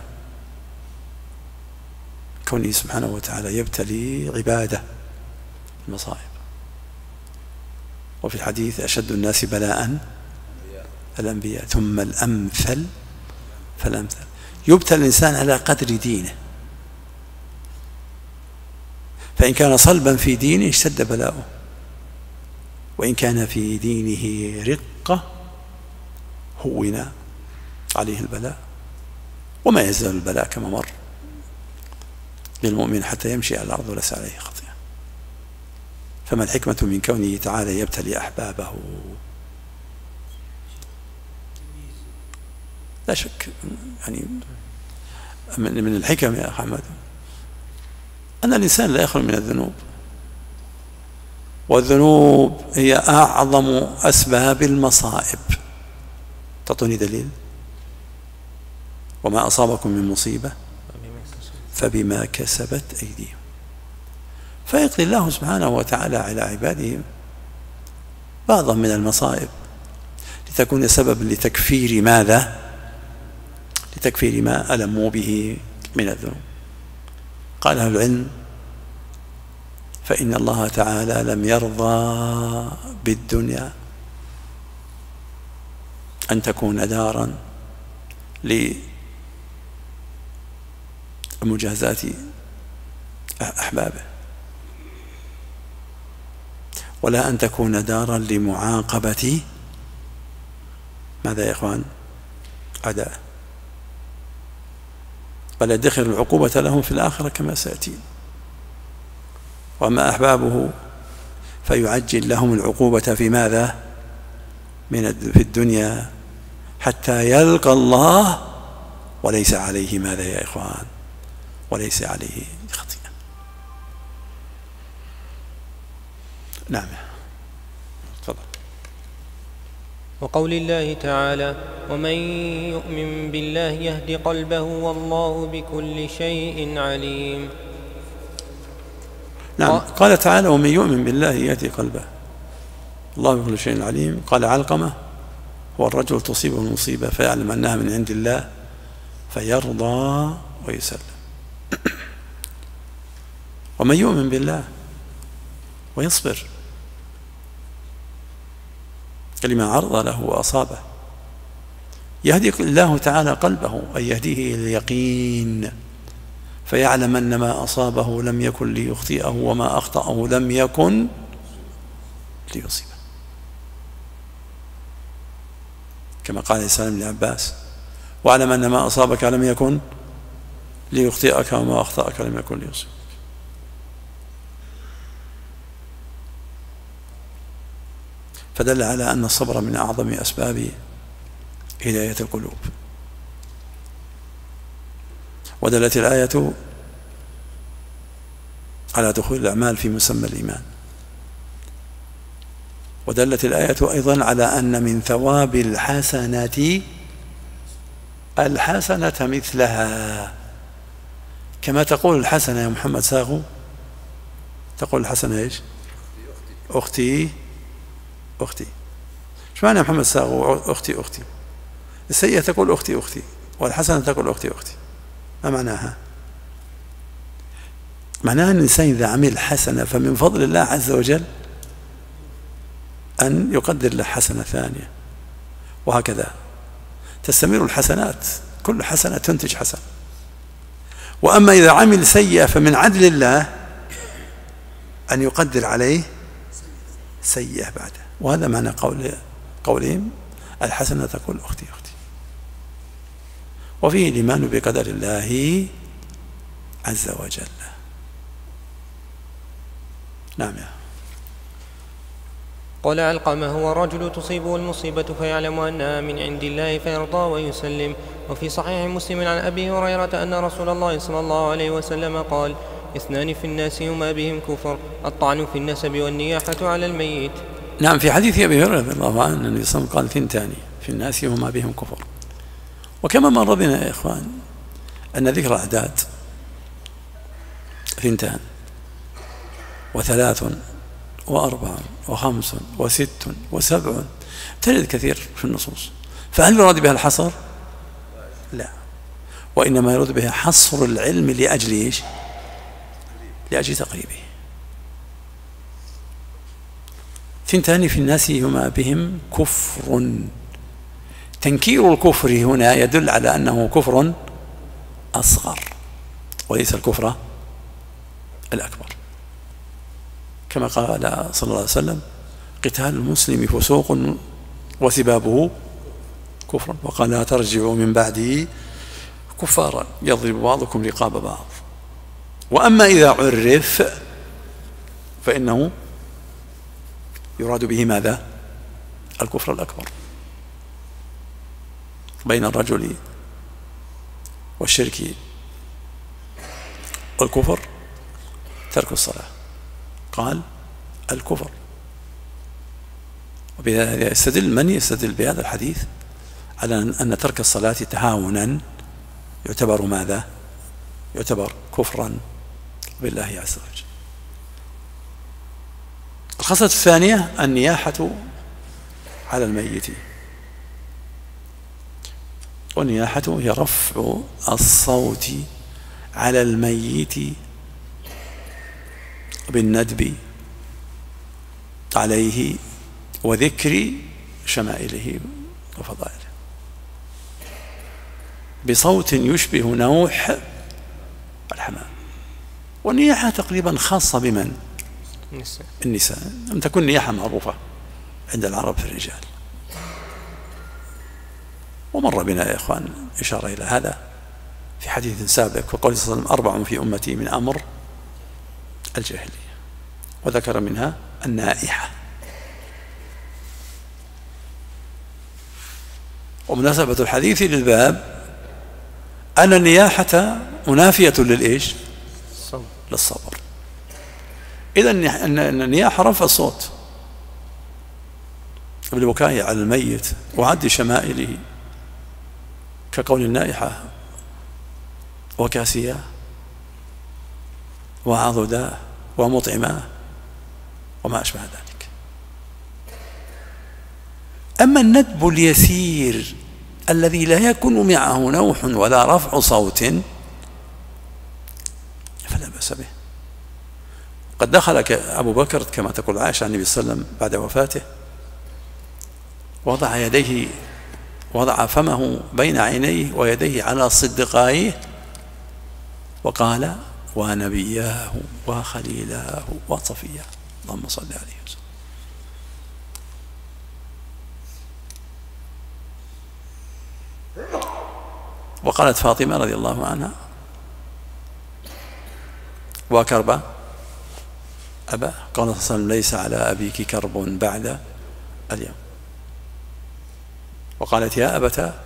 كونه سبحانه وتعالى يبتلي عباده المصائب؟ وفي الحديث أشد الناس بلاء الأنبياء ثم الأمثل فالأمثل. يبتلى الإنسان على قدر دينه، فإن كان صلبا في دينه اشتد بلاؤه، وإن كان في دينه رقة هون عليه البلاء. وما يزال البلاء كما مر للمؤمن حتى يمشي على الأرض وليس عليه خطيئة. فما الحكمة من كونه تعالى يبتلي أحبابه؟ لا شك يعني من الحكم يا أحمد أن الإنسان لا يخلو من الذنوب، والذنوب هي أعظم أسباب المصائب. تعطوني دليل؟ وما أصابكم من مصيبة فبما كسبت أيديهم. فيقضي الله سبحانه وتعالى على عباده بعضا من المصائب لتكون سببا لتكفير ماذا؟ لتكفير ما ألموا به من الذنوب. قال أهل العلم فإن الله تعالى لم يرضى بالدنيا أن تكون دارا لمجازاة أحبابه، ولا أن تكون دارا لمعاقبة ماذا يا إخوان؟ أعداءه، بل يدخر العقوبة لهم في الآخرة كما سيأتي. وأما أحبابه فيعجل لهم العقوبة في ماذا؟ من في الدنيا حتى يلقى الله وليس عليه ماذا يا إخوان؟ وليس عليه خطيئة. نعم تفضل. وقول الله تعالى ومن يؤمن بالله يهد قلبه والله بكل شيء عليم. نعم و... قال تعالى ومن يؤمن بالله يهدي قلبه الله بكل شيء عليم. قال علقمة هو الرجل تصيبه المصيبة فيعلم أنها من عند الله فيرضى ويسلم. ومن يؤمن بالله ويصبر لما عرض له وأصابه يهدي الله تعالى قلبه أي يهديه إلى اليقين فيعلم أن ما أصابه لم يكن ليخطئه وما أخطأه لم يكن ليصيبه، كما قال السلام لعباس واعلم أن ما أصابك لم يكن ليخطئك وما أخطأك لم يكن ليصيبك. فدل على أن الصبر من أعظم أسباب هداية القلوب. ودلت الآية على دخول الأعمال في مسمى الإيمان. ودلت الآية أيضا على أن من ثواب الحسنة الحسنة مثلها، كما تقول الحسنة يا محمد ساغو، تقول الحسنة إيش؟ أختي أختي. ايش معنى محمد ساغو أختي أختي؟ السيئة تقول أختي أختي والحسنة تقول أختي أختي، ما معناها؟ معناها أن الإنسان إذا عمل حسنة فمن فضل الله عز وجل أن يقدر له حسنة ثانية، وهكذا تستمر الحسنات، كل حسنة تنتج حسنة. وأما إذا عمل سيئة فمن عدل الله أن يقدر عليه سيئة بعده. وهذا معنى قول قولهم الحسنة تقول أختي أختي. وفيه الإيمان بقدر الله عز وجل. نعم يا قال علقمة: هو الرجل تصيبه المصيبة فيعلم أنها من عند الله فيرضى ويسلم. وفي صحيح مسلم عن أبي هريرة أن رسول الله صلى الله عليه وسلم قال: اثنان في الناس هما بهم كفر، الطعن في النسب والنياحة على الميت. نعم، في حديث أبي هريرة رضي الله عنه النبي صلى الله عليه وسلم قال: ثنتان في الناس هما بهم كفر. وكما مر بنا يا إخوان أن ذكر أعداد ثنتان وثلاث وأربع وخمس وست وسبع تجد كثير في النصوص، فهل يراد بها الحصر؟ لا، وإنما يراد بها حصر العلم لأجل إيش؟ لأجل تقريبه. ثنتان في الناس هما بهم كفر. تنكير الكفر هنا يدل على أنه كفر أصغر وليس الكفر الأكبر، كما قال صلى الله عليه وسلم: قتال المسلم فسوق وسبابه كفر، وقال: لا ترجعوا من بعده كفارا يضرب بعضكم رقاب بعض. وأما إذا عرف فإنه يراد به ماذا؟ الكفر الأكبر. بين الرجل والشرك والكفر ترك الصلاة، قال الكفر. وبهذا يستدل من يستدل بهذا الحديث على أن ترك الصلاة تهاونا يعتبر ماذا؟ يعتبر كفرا بالله عز وجل. الخصلة الثانية النياحة على الميت، والنياحة هي رفع الصوت على الميت بالندب عليه وذكر شمائله وفضائله بصوت يشبه نوح الحمام. والنياحة تقريبا خاصة بمن؟ النساء. لم تكن نياحة معروفة عند العرب في الرجال. ومر بنا يا إخوان إشارة إلى هذا في حديث سابق، وقال صلى الله عليه وسلم: أربع في أمتي من أمر الجاهلية، وذكر منها النائحة. ومناسبة الحديث للباب أن النياحة منافية للإيش؟ للصبر. إذن النياحة رفع الصوت بالبكاء على الميت وعد شمائله كقول النائحة وكاسية وعضدا ومطعما وما أشبه ذلك. أما الندب اليسير الذي لا يكون معه نوح ولا رفع صوت فلا بأس به. قد دخل أبو بكر كما تقول عائشة عن النبي صلى الله عليه وسلم بعد وفاته، وضع يديه وضع فمه بين عينيه ويديه على صدقائه وقال: ونبياه وخليلاه وصفياه، اللهم صل عليه وسلم. وقالت فاطمة رضي الله عنها: وكرب أبا، قال صلى الله عليه وسلم: ليس على أبيك كرب بعد اليوم. وقالت: يا أبتا،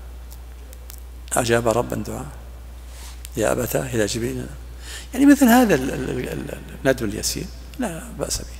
أجاب ربا دعاء، يا أبتا إلى جبريل. يعني مثل هذا الندب اليسير لا بأس به.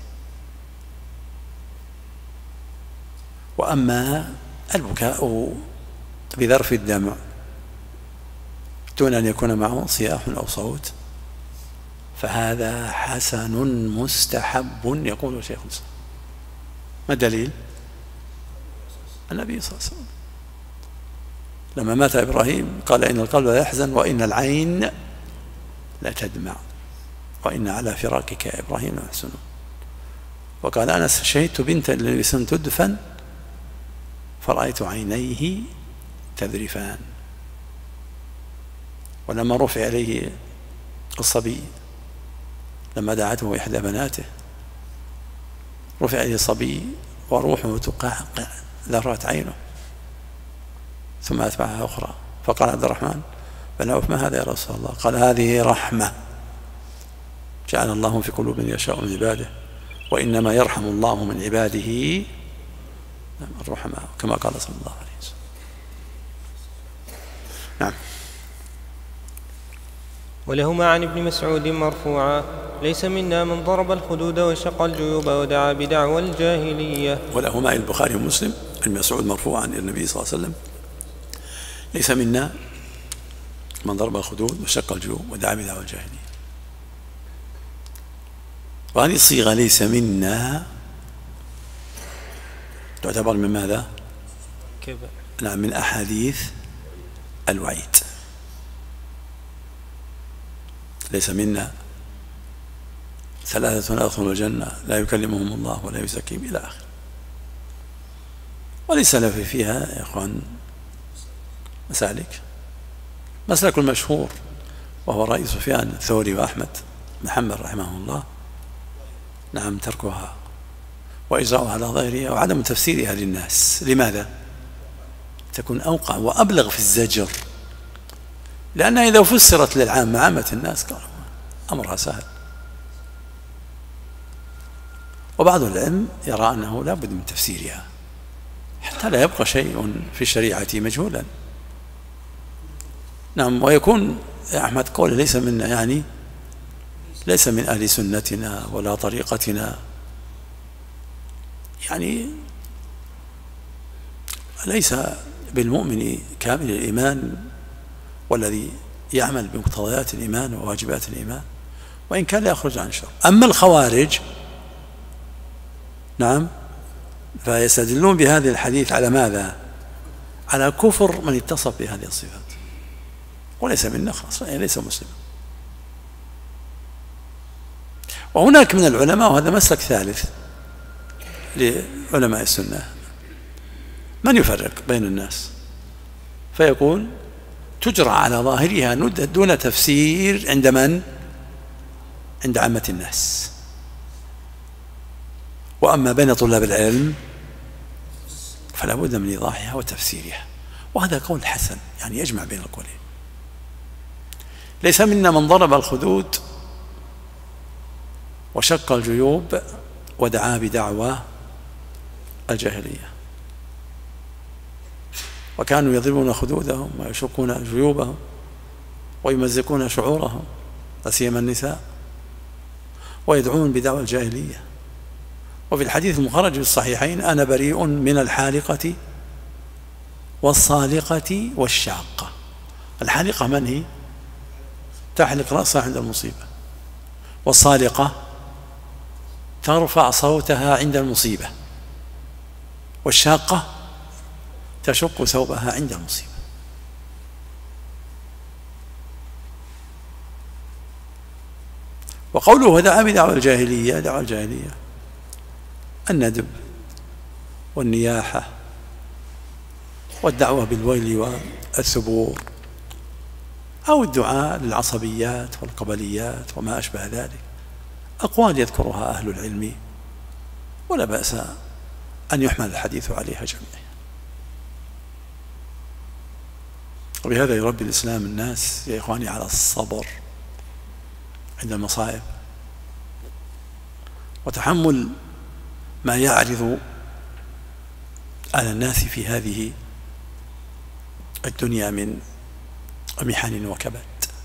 وأما البكاء بذرف الدمع دون أن يكون معه صياح أو صوت فهذا حسن مستحب، يقول شيخ الإسلام. ما الدليل؟ النبي صلى الله عليه وسلم لما مات إبراهيم قال: إن القلب لا يحزن وإن العين لا تدمع وإن على فراقك يا إبراهيم لمحزون. وقال: أنا شهدت بنت للنبي صلى الله عليه وسلم تدفن فرأيت عينيه تذرفان. ولما رفع إليه الصبي لما دعته إحدى بناته، رفع إليه الصبي وروحه تقعقع ذرت عينه، ثم أتبعها أخرى، فقال عبد الرحمن بن عوف: ما هذا يا رسول الله؟ قال: هذه رحمة جعل الله في قلوب من يشاء من عباده، وإنما يرحم الله من عباده الرحماء، كما قال صلى الله عليه وسلم. نعم. ولهما عن ابن مسعود مرفوعا: ليس منا من ضرب الخدود وشق الجيوب ودعا بدعوى الجاهلية. ولهما البخاري ومسلم ابن مسعود مرفوعا إلى النبي صلى الله عليه وسلم: ليس منا من ضرب الخدود وشق الجيوب ودعا بدعوى الجاهلية. وهذه الصيغة ليس منا تعتبر من ماذا؟ كبر. نعم، من أحاديث الوعيد. ليس منا ثلاثة لا يدخلون الجنة لا يكلمهم الله ولا يزكيهم إلى آخره. ولسلف فيها يا إخوان مسالك. مسلك المشهور وهو رأي سفيان الثوري وأحمد محمد رحمه الله، نعم، تركها وإجراءها على ظاهرها وعدم تفسيرها للناس. لماذا؟ تكون أوقع وأبلغ في الزجر، لأنها إذا فسرت للعامة عامة الناس قالوا أمرها سهل. وبعض العلم يرى أنه لا بد من تفسيرها حتى لا يبقى شيء في الشريعة مجهولا. نعم. ويكون يا أحمد قول ليس منا يعني ليس من أهل سنتنا ولا طريقتنا، يعني ليس بالمؤمن كامل الإيمان والذي يعمل بمقتضيات الإيمان وواجبات الإيمان، وإن كان لا يخرج عن شر. أما الخوارج نعم فيستدلون بهذه الحديث على ماذا؟ على كفر من اتصف بهذه الصفات، وليس منا خلاص، يعني ليس مسلما. وهناك من العلماء، وهذا مسلك ثالث لعلماء السنة، من يفرق بين الناس فيقول تجرى على ظاهرها دون تفسير عند من؟ عند عامة الناس. وأما بين طلاب العلم فلا بد من إيضاحها وتفسيرها، وهذا قول حسن يعني يجمع بين القولين. ليس منا من ضرب الخدود وشق الجيوب ودعا بدعوى الجاهلية. وكانوا يضربون خدودهم ويشقون جيوبهم ويمزقون شعورهم، لا سيما النساء، ويدعون بدعوى الجاهلية. وفي الحديث المخرج في الصحيحين: أنا بريء من الحالقة والصالقة والشاقة. الحالقة من هي؟ تحلق رأسها عند المصيبة، والصالقة ترفع صوتها عند المصيبة، والشاقة تشق ثوبها عند المصيبة. وقوله ودعا بدعوى الجاهلية، دعوى الجاهلية الندب والنياحة والدعوة بالويل والثبور، أو الدعاء للعصبيات والقبليات وما أشبه ذلك، أقوال يذكرها أهل العلم ولا بأس أن يحمل الحديث عليها جميعا. وبهذا يربي الإسلام الناس يا إخواني على الصبر عند المصائب، وتحمل ما يعرض على الناس في هذه الدنيا من محن وكبد.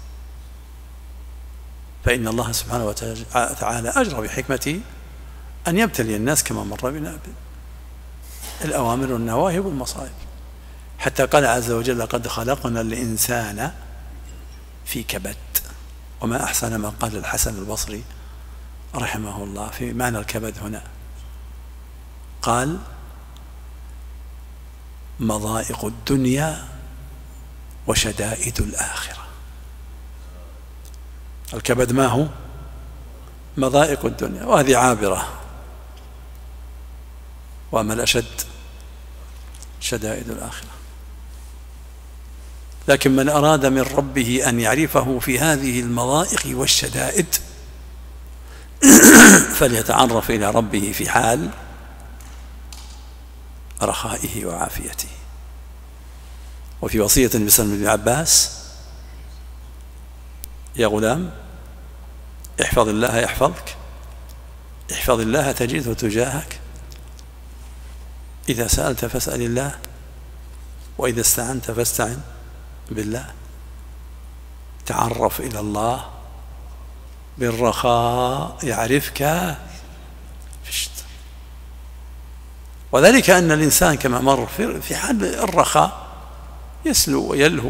فإن الله سبحانه وتعالى أجرى بحكمته أن يبتلي الناس كما مر بنا الأوامر والنواهي والمصائب، حتى قال عز وجل: لقد خلقنا الإنسان في كبد. وما أحسن ما قال الحسن البصري رحمه الله في معنى الكبد هنا، قال: مضائق الدنيا وشدائد الآخرة. الكبد ما هو؟ مضائق الدنيا، وهذه عابرة، وأما الأشد شدائد الآخرة. لكن من أراد من ربه أن يعرفه في هذه المضائق والشدائد فليتعرف إلى ربه في حال رخائه وعافيته. وفي وصية النبي صلى الله عليه وسلم لابن عباس: يا غلام احفظ الله يحفظك، احفظ الله تجده تجاهك، إذا سألت فاسأل الله، وإذا استعنت فاستعن بالله، تعرف إلى الله بالرخاء يعرفك في الشتاء. وذلك أن الإنسان كما مر في حال الرخاء يسلو ويلهو،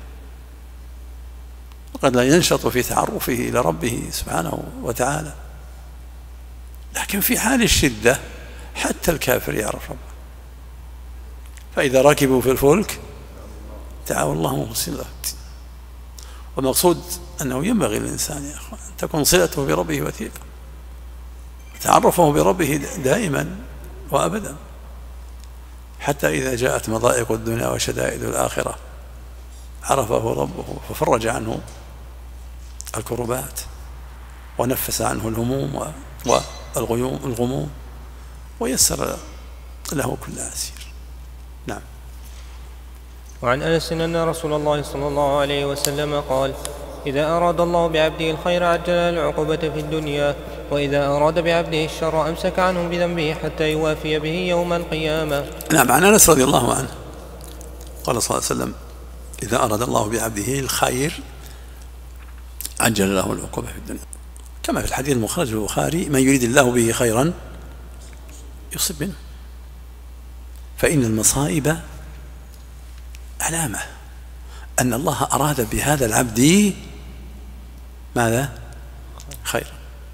وقد لا ينشط في تعرفه إلى ربه سبحانه وتعالى، لكن في حال الشدة حتى الكافر يعرف ربه. فإذا ركبوا في الفلك دعوا الله مخلصين له. والمقصود أنه ينبغي للإنسان يا أخوان أن تكون صلته بربه وثيقة، تعرفه بربه دائما وأبدا، حتى إذا جاءت مضائق الدنيا وشدائد الآخرة عرفه ربه ففرج عنه الكربات ونفس عنه الهموم والغموم ويسر له كل عسير. نعم. وعن أنس أن رسول الله صلى الله عليه وسلم قال: إذا أراد الله بعبده الخير عجل العقوبة في الدنيا، وإذا أراد بعبده الشر أمسك عنه بذنبه حتى يوافي به يوم القيامة. نعم. عن أنس رضي الله عنه قال صلى الله عليه وسلم: إذا أراد الله بعبده الخير عجل له العقوبة في الدنيا، كما في الحديث المخرج في البخاري: من يريد الله به خيرا يصب منه. فإن المصائب علامة أن الله أراد بهذا العبد ماذا؟ خيرا.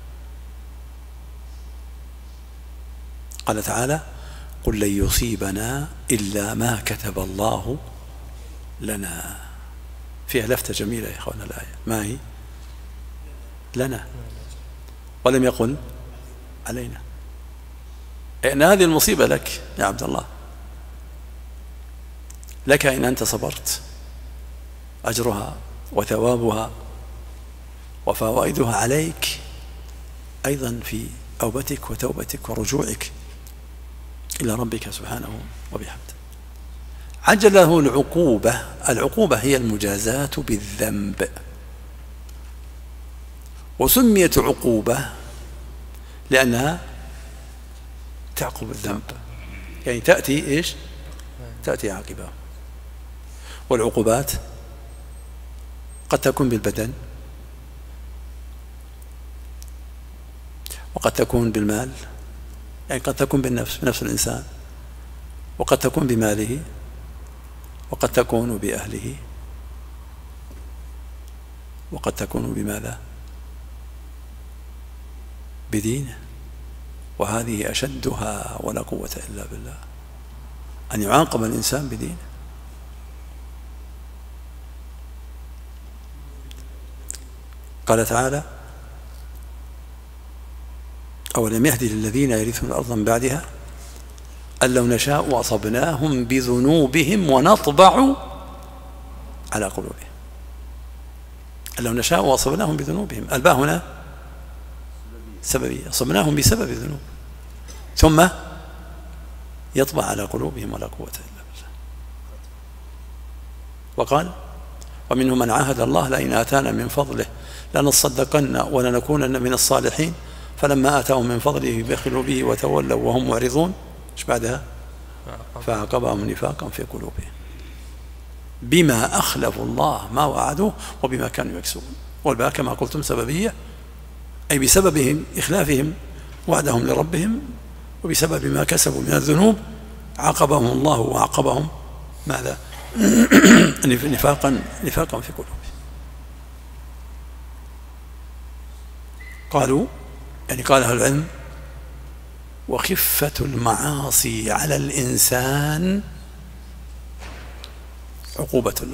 قال تعالى: قل لن يصيبنا إلا ما كتب الله لنا. فيها لفتة جميلة يا أخوانا الآية، ما هي؟ لنا، ولم يقل علينا. إن هذه المصيبة لك يا عبد الله، لك إن أنت صبرت، أجرها وثوابها وفوائدها عليك أيضا في أوبتك وتوبتك ورجوعك إلى ربك سبحانه وبحمده. عجل له العقوبة. العقوبة هي المجازاة بالذنب، وسميت عقوبة لأنها تعقب الذنب، يعني تأتي إيش؟ تأتي عاقبة. والعقوبات قد تكون بالبدن، وقد تكون بالمال، يعني قد تكون بالنفس بنفس الإنسان، وقد تكون بماله، وقد تكون بأهله، وقد تكون بماذا؟ بدينه. وهذه أشدها ولا قوة إلا بالله، أن يعاقب الإنسان بدينه. قال تعالى: أولم يهدي للذين يرثون الأرض من بعدها أن لو نشاء أصبناهم بذنوبهم ونطبع على قلوبهم. أن لو نشاء أصبناهم بذنوبهم، الباء هنا سببية، أصبناهم بسبب الذنوب، ثم يطبع على قلوبهم ولا قوة إلا بالله. وقال: ومنهم من عاهد الله لئن آتانا من فضله لنصدقن ولنكونن من الصالحين فلما آتاهم من فضله بخلوا به وتولوا وهم معرضون. ايش بعدها؟ فعاقبهم نفاقا في قلوبهم بما أخلفوا الله ما وعدوه وبما كانوا يكسبون. والباء كما قلتم سببية، أي بسببهم إخلافهم وعدهم لربهم وبسبب ما كسبوا من الذنوب عاقبهم الله وعاقبهم ماذا؟ نفاقا نفاقا في قلوبهم. قالوا، يعني قال أهل العلم: وخفة المعاصي على الإنسان عقوبة له.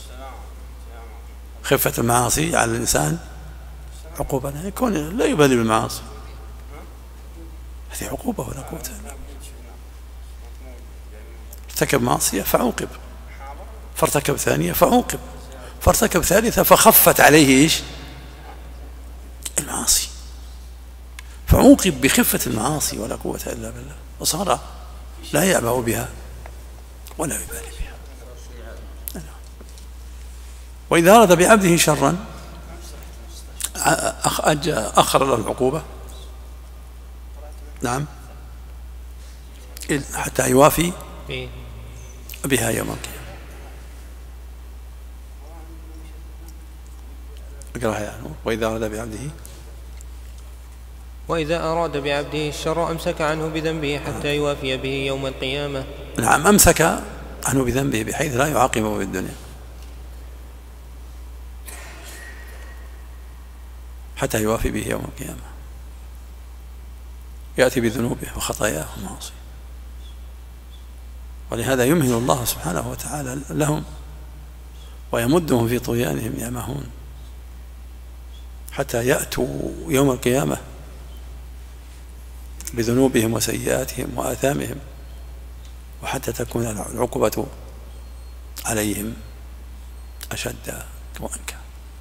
خفة المعاصي على الإنسان عقوبة له، يكون لا يبالي بالمعاصي، هذه عقوبة ولا قوة إلا بالله. ارتكب معصية فعوقب، فارتكب ثانية فعوقب، فارتكب ثالثة فخفت عليه إيش؟ المعاصي، فعوقب بخفة المعاصي ولا قوة إلا بالله، وصار لا يأبأ بها ولا يبالي بها. وإذا أراد بعبده شرا أخر له العقوبة، نعم، حتى يوافي بها يوم القيامة. اقرأها يا نور. وإذا أراد بعبده وإذا أراد بعبده الشر أمسك عنه بذنبه حتى يوافي به يوم القيامة. نعم، أمسك عنه بذنبه بحيث لا يعاقبه في الدنيا حتى يوافي به يوم القيامة، يأتي بذنوبه وخطاياه ومعاصيه. ولهذا يمهل الله سبحانه وتعالى لهم ويمدهم في طغيانهم يعمهون حتى يأتوا يوم القيامة بذنوبهم وسيئاتهم وآثامهم، وحتى تكون العقوبة عليهم أشد وأنكى،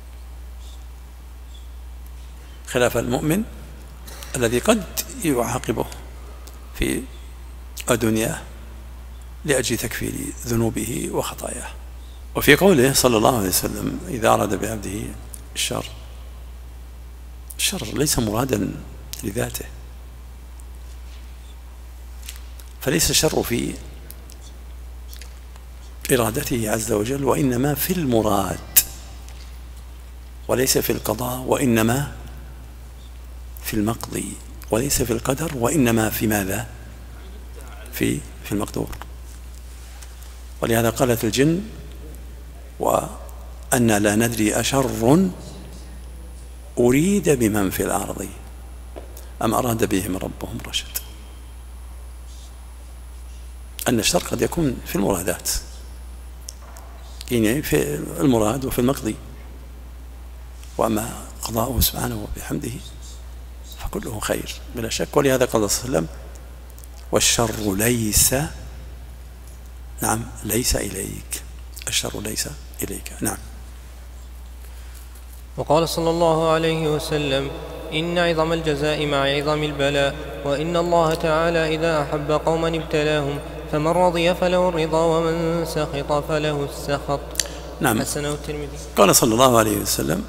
خلاف المؤمن الذي قد يعاقبه في الدنيا لأجل تكفير ذنوبه وخطاياه. وفي قوله صلى الله عليه وسلم إذا أراد بعبده الشر، الشر ليس مرادا لذاته، فليس الشر في إرادته عز وجل، وإنما في المراد، وليس في القضاء، وإنما في المقضي، وليس في القدر، وإنما في ماذا؟ في في المقدور. ولهذا قالت الجن وأن لا ندري أشر أريد بمن في الأرض أم أراد بهم ربهم رشد. أن الشر قد يكون في المرادات، يعني في المراد وفي المقضي، وأما قضاؤه سبحانه وبحمده فكله خير بلا شك. ولهذا قال صلى الله عليه وسلم والشر ليس، نعم، ليس إليك، الشر ليس إليك. نعم. وقال صلى الله عليه وسلم إن عظم الجزاء مع عظم البلاء، وإن الله تعالى إذا أحب قوما ابتلاهم، فمن رضي فله الرضا ومن سخط فله السخط. نعم. حسنه الترمذي. قال صلى الله عليه وسلم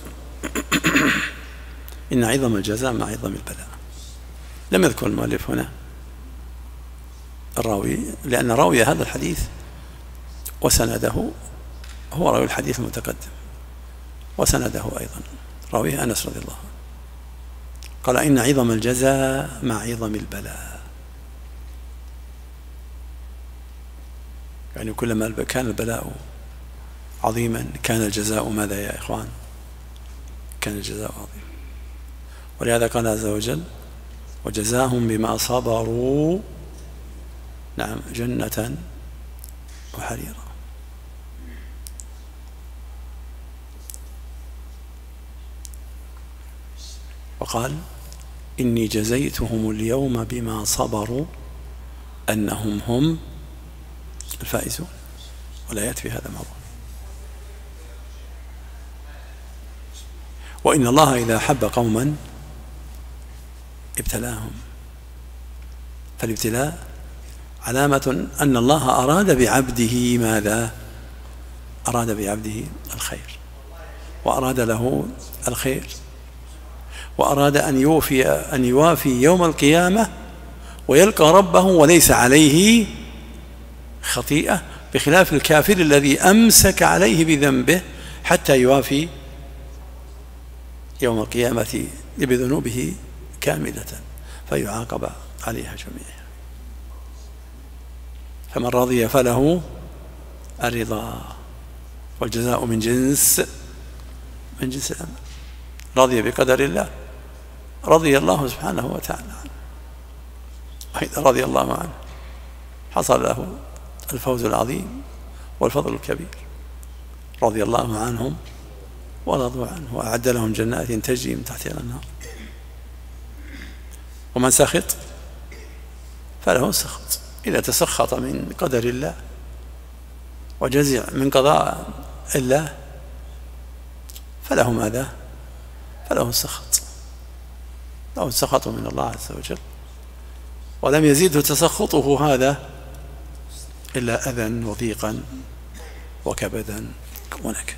إن عظم الجزاء مع عظم البلاء. لم يذكر المؤلف هنا الراوي، لأن راوي هذا الحديث وسنده هو راوي الحديث المتقدم، وسنده أيضا راويه أنس رضي الله عنه. قال إن عظم الجزاء مع عظم البلاء، يعني كلما كان البلاء عظيما كان الجزاء ماذا يا إخوان؟ كان الجزاء عظيما. ولهذا قال عز وجل وجزاهم بما صبروا، نعم، جنة وحريرا. وقال إني جزيتهم اليوم بما صبروا أنهم هم الفائزون. والآيات في هذا موضوع. وإن الله إذا أحب قوما ابتلاهم، فالابتلاء علامة أن الله أراد بعبده ماذا؟ أراد بعبده الخير، وأراد له الخير، وأراد أن يوفي أن يوافي يوم القيامة ويلقى ربه وليس عليه خطيئة، بخلاف الكافر الذي أمسك عليه بذنبه حتى يوافي يوم القيامة بذنوبه كاملة فيعاقب عليها جميعا. فمن رضي فله الرضا، والجزاء من جنس من جنس العمل. رضي بقدر الله رضي الله سبحانه وتعالى عنه، وإذا رضي الله عنه حصل له الفوز العظيم والفضل الكبير. رضي الله عنهم ورضوا عنه وأعد لهم جنات تجري من تحتها الأنهار. ومن سخط فله السخط، إذا تسخط من قدر الله وجزع من قضاء الله فله ماذا؟ فله السخط، له السخط من الله عز وجل، ولم يزيده تسخطه هذا إلا أذى وضيقا وكبدا ونكدا.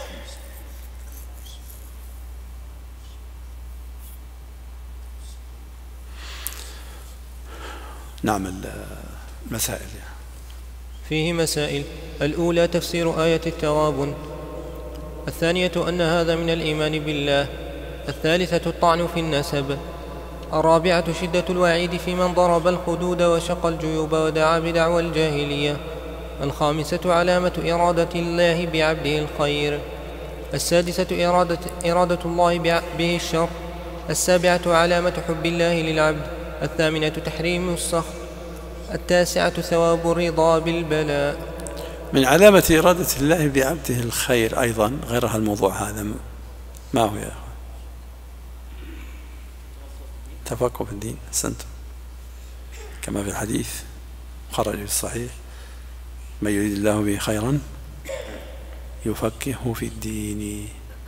نعمل مسائل. فيه مسائل. الأولى تفسير آية التغابن. الثانية أن هذا من الإيمان بالله. الثالثة الطعن في النسب. الرابعة شدة الوعيد في من ضرب الخدود وشق الجيوب ودعا بدعوى الجاهلية. الخامسة علامة إرادة الله بعبده الخير. السادسة إرادة, إرادة الله به الشر. السابعة علامة حب الله للعبد. الثامنة تحريم السخط. التاسعة ثواب الرضا بالبلاء. من علامة إرادة الله بعبده الخير أيضا غير الموضوع هذا ما هو يا أخوان؟ تفقه في الدين. أحسنتم. كما في الحديث خرج في الصحيح: من يريد الله به خيرا يفقهه في الدين.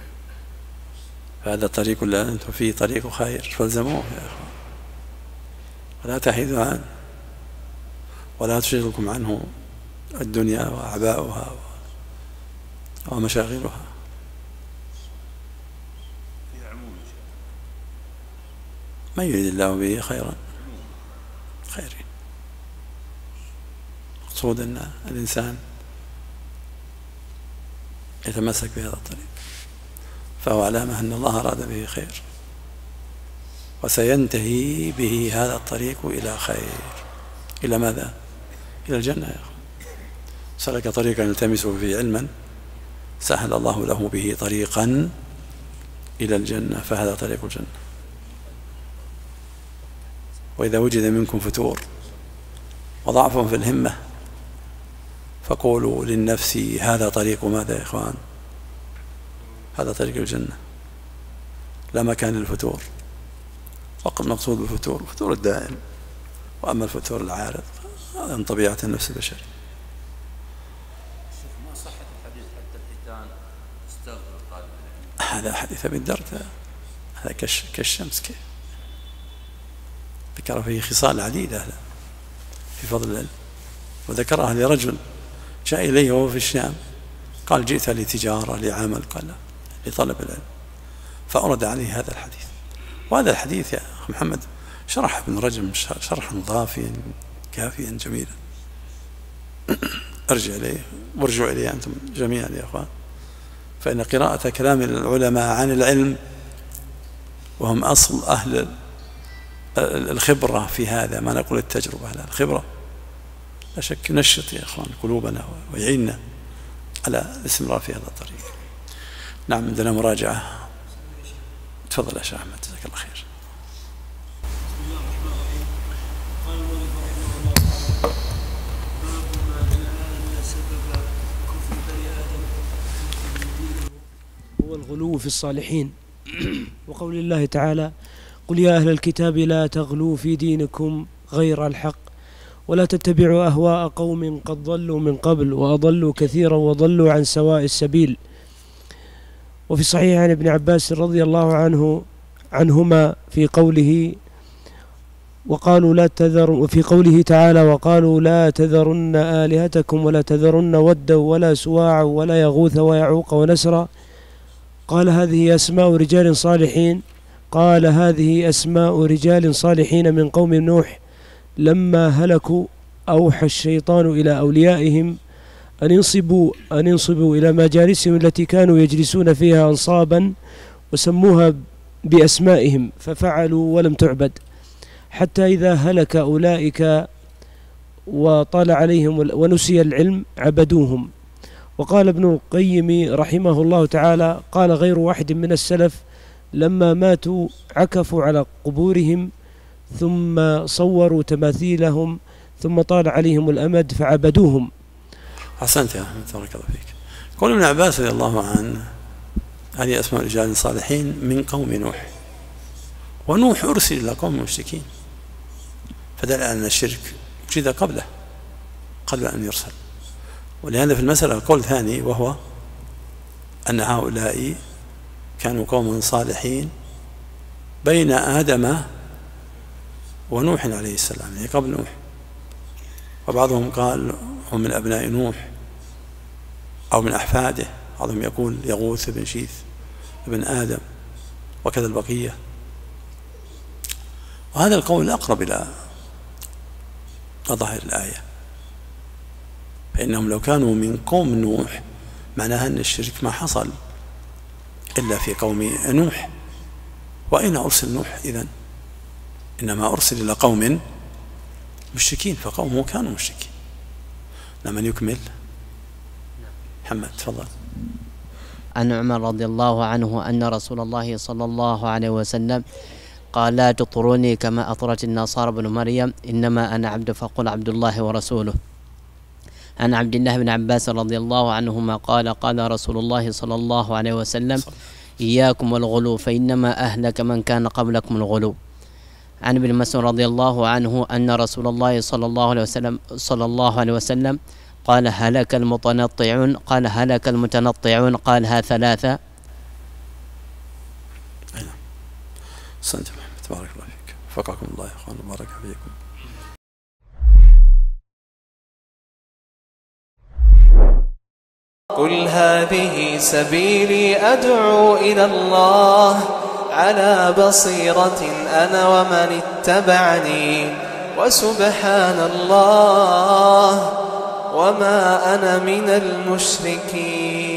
فهذا طريق لا أنتم فيه طريق خير فالزموه يا أخوان، ولا تحيدوا عنه، ولا تشغلكم عنه الدنيا وأعباؤها ومشاغلها. من يريد الله به خيرا خير. مقصود أن الإنسان يتمسك بهذا الطريق، فهو علامة أن الله أراد به خير، وسينتهي به هذا الطريق إلى خير. إلى ماذا؟ إلى الجنة يا أخي. سلك طريقا يلتمسه فيه علما سهل الله له به طريقا إلى الجنة، فهذا طريق الجنة. وإذا وجد منكم فتور وضعف في الهمة فقولوا للنفس هذا طريق ماذا يا إخوان؟ هذا طريق الجنة، لا مكان للفتور. فقط مقصود بالفتور الفتور الدائم، وأما الفتور العارض هذا من طبيعة النفس البشرية. ما صحة الحديث حتى الحيتان تستغفر طالب العلم؟ هذا حديث أبي الدرداء، هذا كش كالشمس كيف ذكر فيه خصال عديدة في فضل العلم، وذكرها لرجل جاء إليه وهو في الشام قال: جئت لتجارة لعمل؟ قال: لطلب العلم. فأورد عليه هذا الحديث. وهذا الحديث يا أخي محمد شرح ابن رجب شرحا ضافيا كافيا جميلا. ارجع إليه وارجعوا إليه أنتم جميعا يا أخوان، فإن قراءة كلام العلماء عن العلم وهم أصل أهل الخبرة في هذا، ما نقول التجربة، لا الخبرة، لا شك ينشط يا أخوان قلوبنا ويعيننا على الاستمرار في هذا الطريق. نعم عندنا مراجعة. تفضل يا شيخ أحمد جزاك الله خير. هو الغلو في الصالحين. وقول الله تعالى: قل يا أهل الكتاب لا تغلوا في دينكم غير الحق ولا تتبعوا أهواء قوم قد ضلوا من قبل وأضلوا كثيرا وضلوا عن سواء السبيل. وفي الصحيح عن ابن عباس رضي الله عنه عنهما في قوله وقالوا لا تذر وفي قوله تعالى: وقالوا لا تذرن آلهتكم ولا تذرن ودا ولا سواعا ولا يغوث ويعوق ونسرا. قال: هذه أسماء رجال صالحين. قال: هذه أسماء رجال صالحين من قوم نوح لما هلكوا أوحى الشيطان إلى أوليائهم أن ينصبوا أن ينصبوا إلى مجالسهم التي كانوا يجلسون فيها أنصابا وسموها بأسمائهم ففعلوا ولم تعبد، حتى إذا هلك أولئك وطال عليهم ونسي العلم عبدوهم. وقال ابن القيم رحمه الله تعالى: قال غير واحد من السلف: لما ماتوا عكفوا على قبورهم ثم صوروا تماثيلهم ثم طال عليهم الأمد فعبدوهم. أحسنت يا أحمد بارك الله فيك. قول ابن عباس رضي الله عنه: هذه أسماء رجال صالحين من قوم نوح، ونوح أرسل إلى قوم مشركين، فدل على أن الشرك وجد قبله قبل أن يرسل. ولهذا في المسألة القول الثاني، وهو أن هؤلاء كانوا قوم صالحين بين آدم ونوح عليه السلام يعني قبل نوح، وبعضهم قال هم من أبناء نوح أو من أحفاده، بعضهم يقول يغوث بن شيث ابن آدم، وكذا البقية. وهذا القول أقرب إلى ظاهر الآية، فإنهم لو كانوا من قوم نوح معناها أن الشرك ما حصل إلا في قوم نوح. وأين أرسل نوح إذن؟ إنما أرسل إلى قوم مشركين، فقومه كانوا مشركين. لمن يكمل محمد تفضل. عن عمر رضي الله عنه أن رسول الله صلى الله عليه وسلم قال لا تطروني كما أطرت النصارى ابن مريم، إنما أنا عبد فقل عبد الله ورسوله. عن عبد الله بن عباس رضي الله عنهما قال قال رسول الله صلى الله عليه وسلم إياكم والغلو فإنما أهلك من كان قبلكم الغلو. عن ابن مسعود رضي الله عنه أن رسول الله صلى الله عليه وسلم صلى الله عليه وسلم قال هلك المتنطعون، قال هلك المتنطعون، قالها ثلاثة. أحسنت تبارك الله فيك، وفقكم الله يا أخوان وبارك فيكم. قل هذه سبيلي أدعو إلى الله على بصيرة أنا ومن اتبعني وسبحان الله وما أنا من المشركين.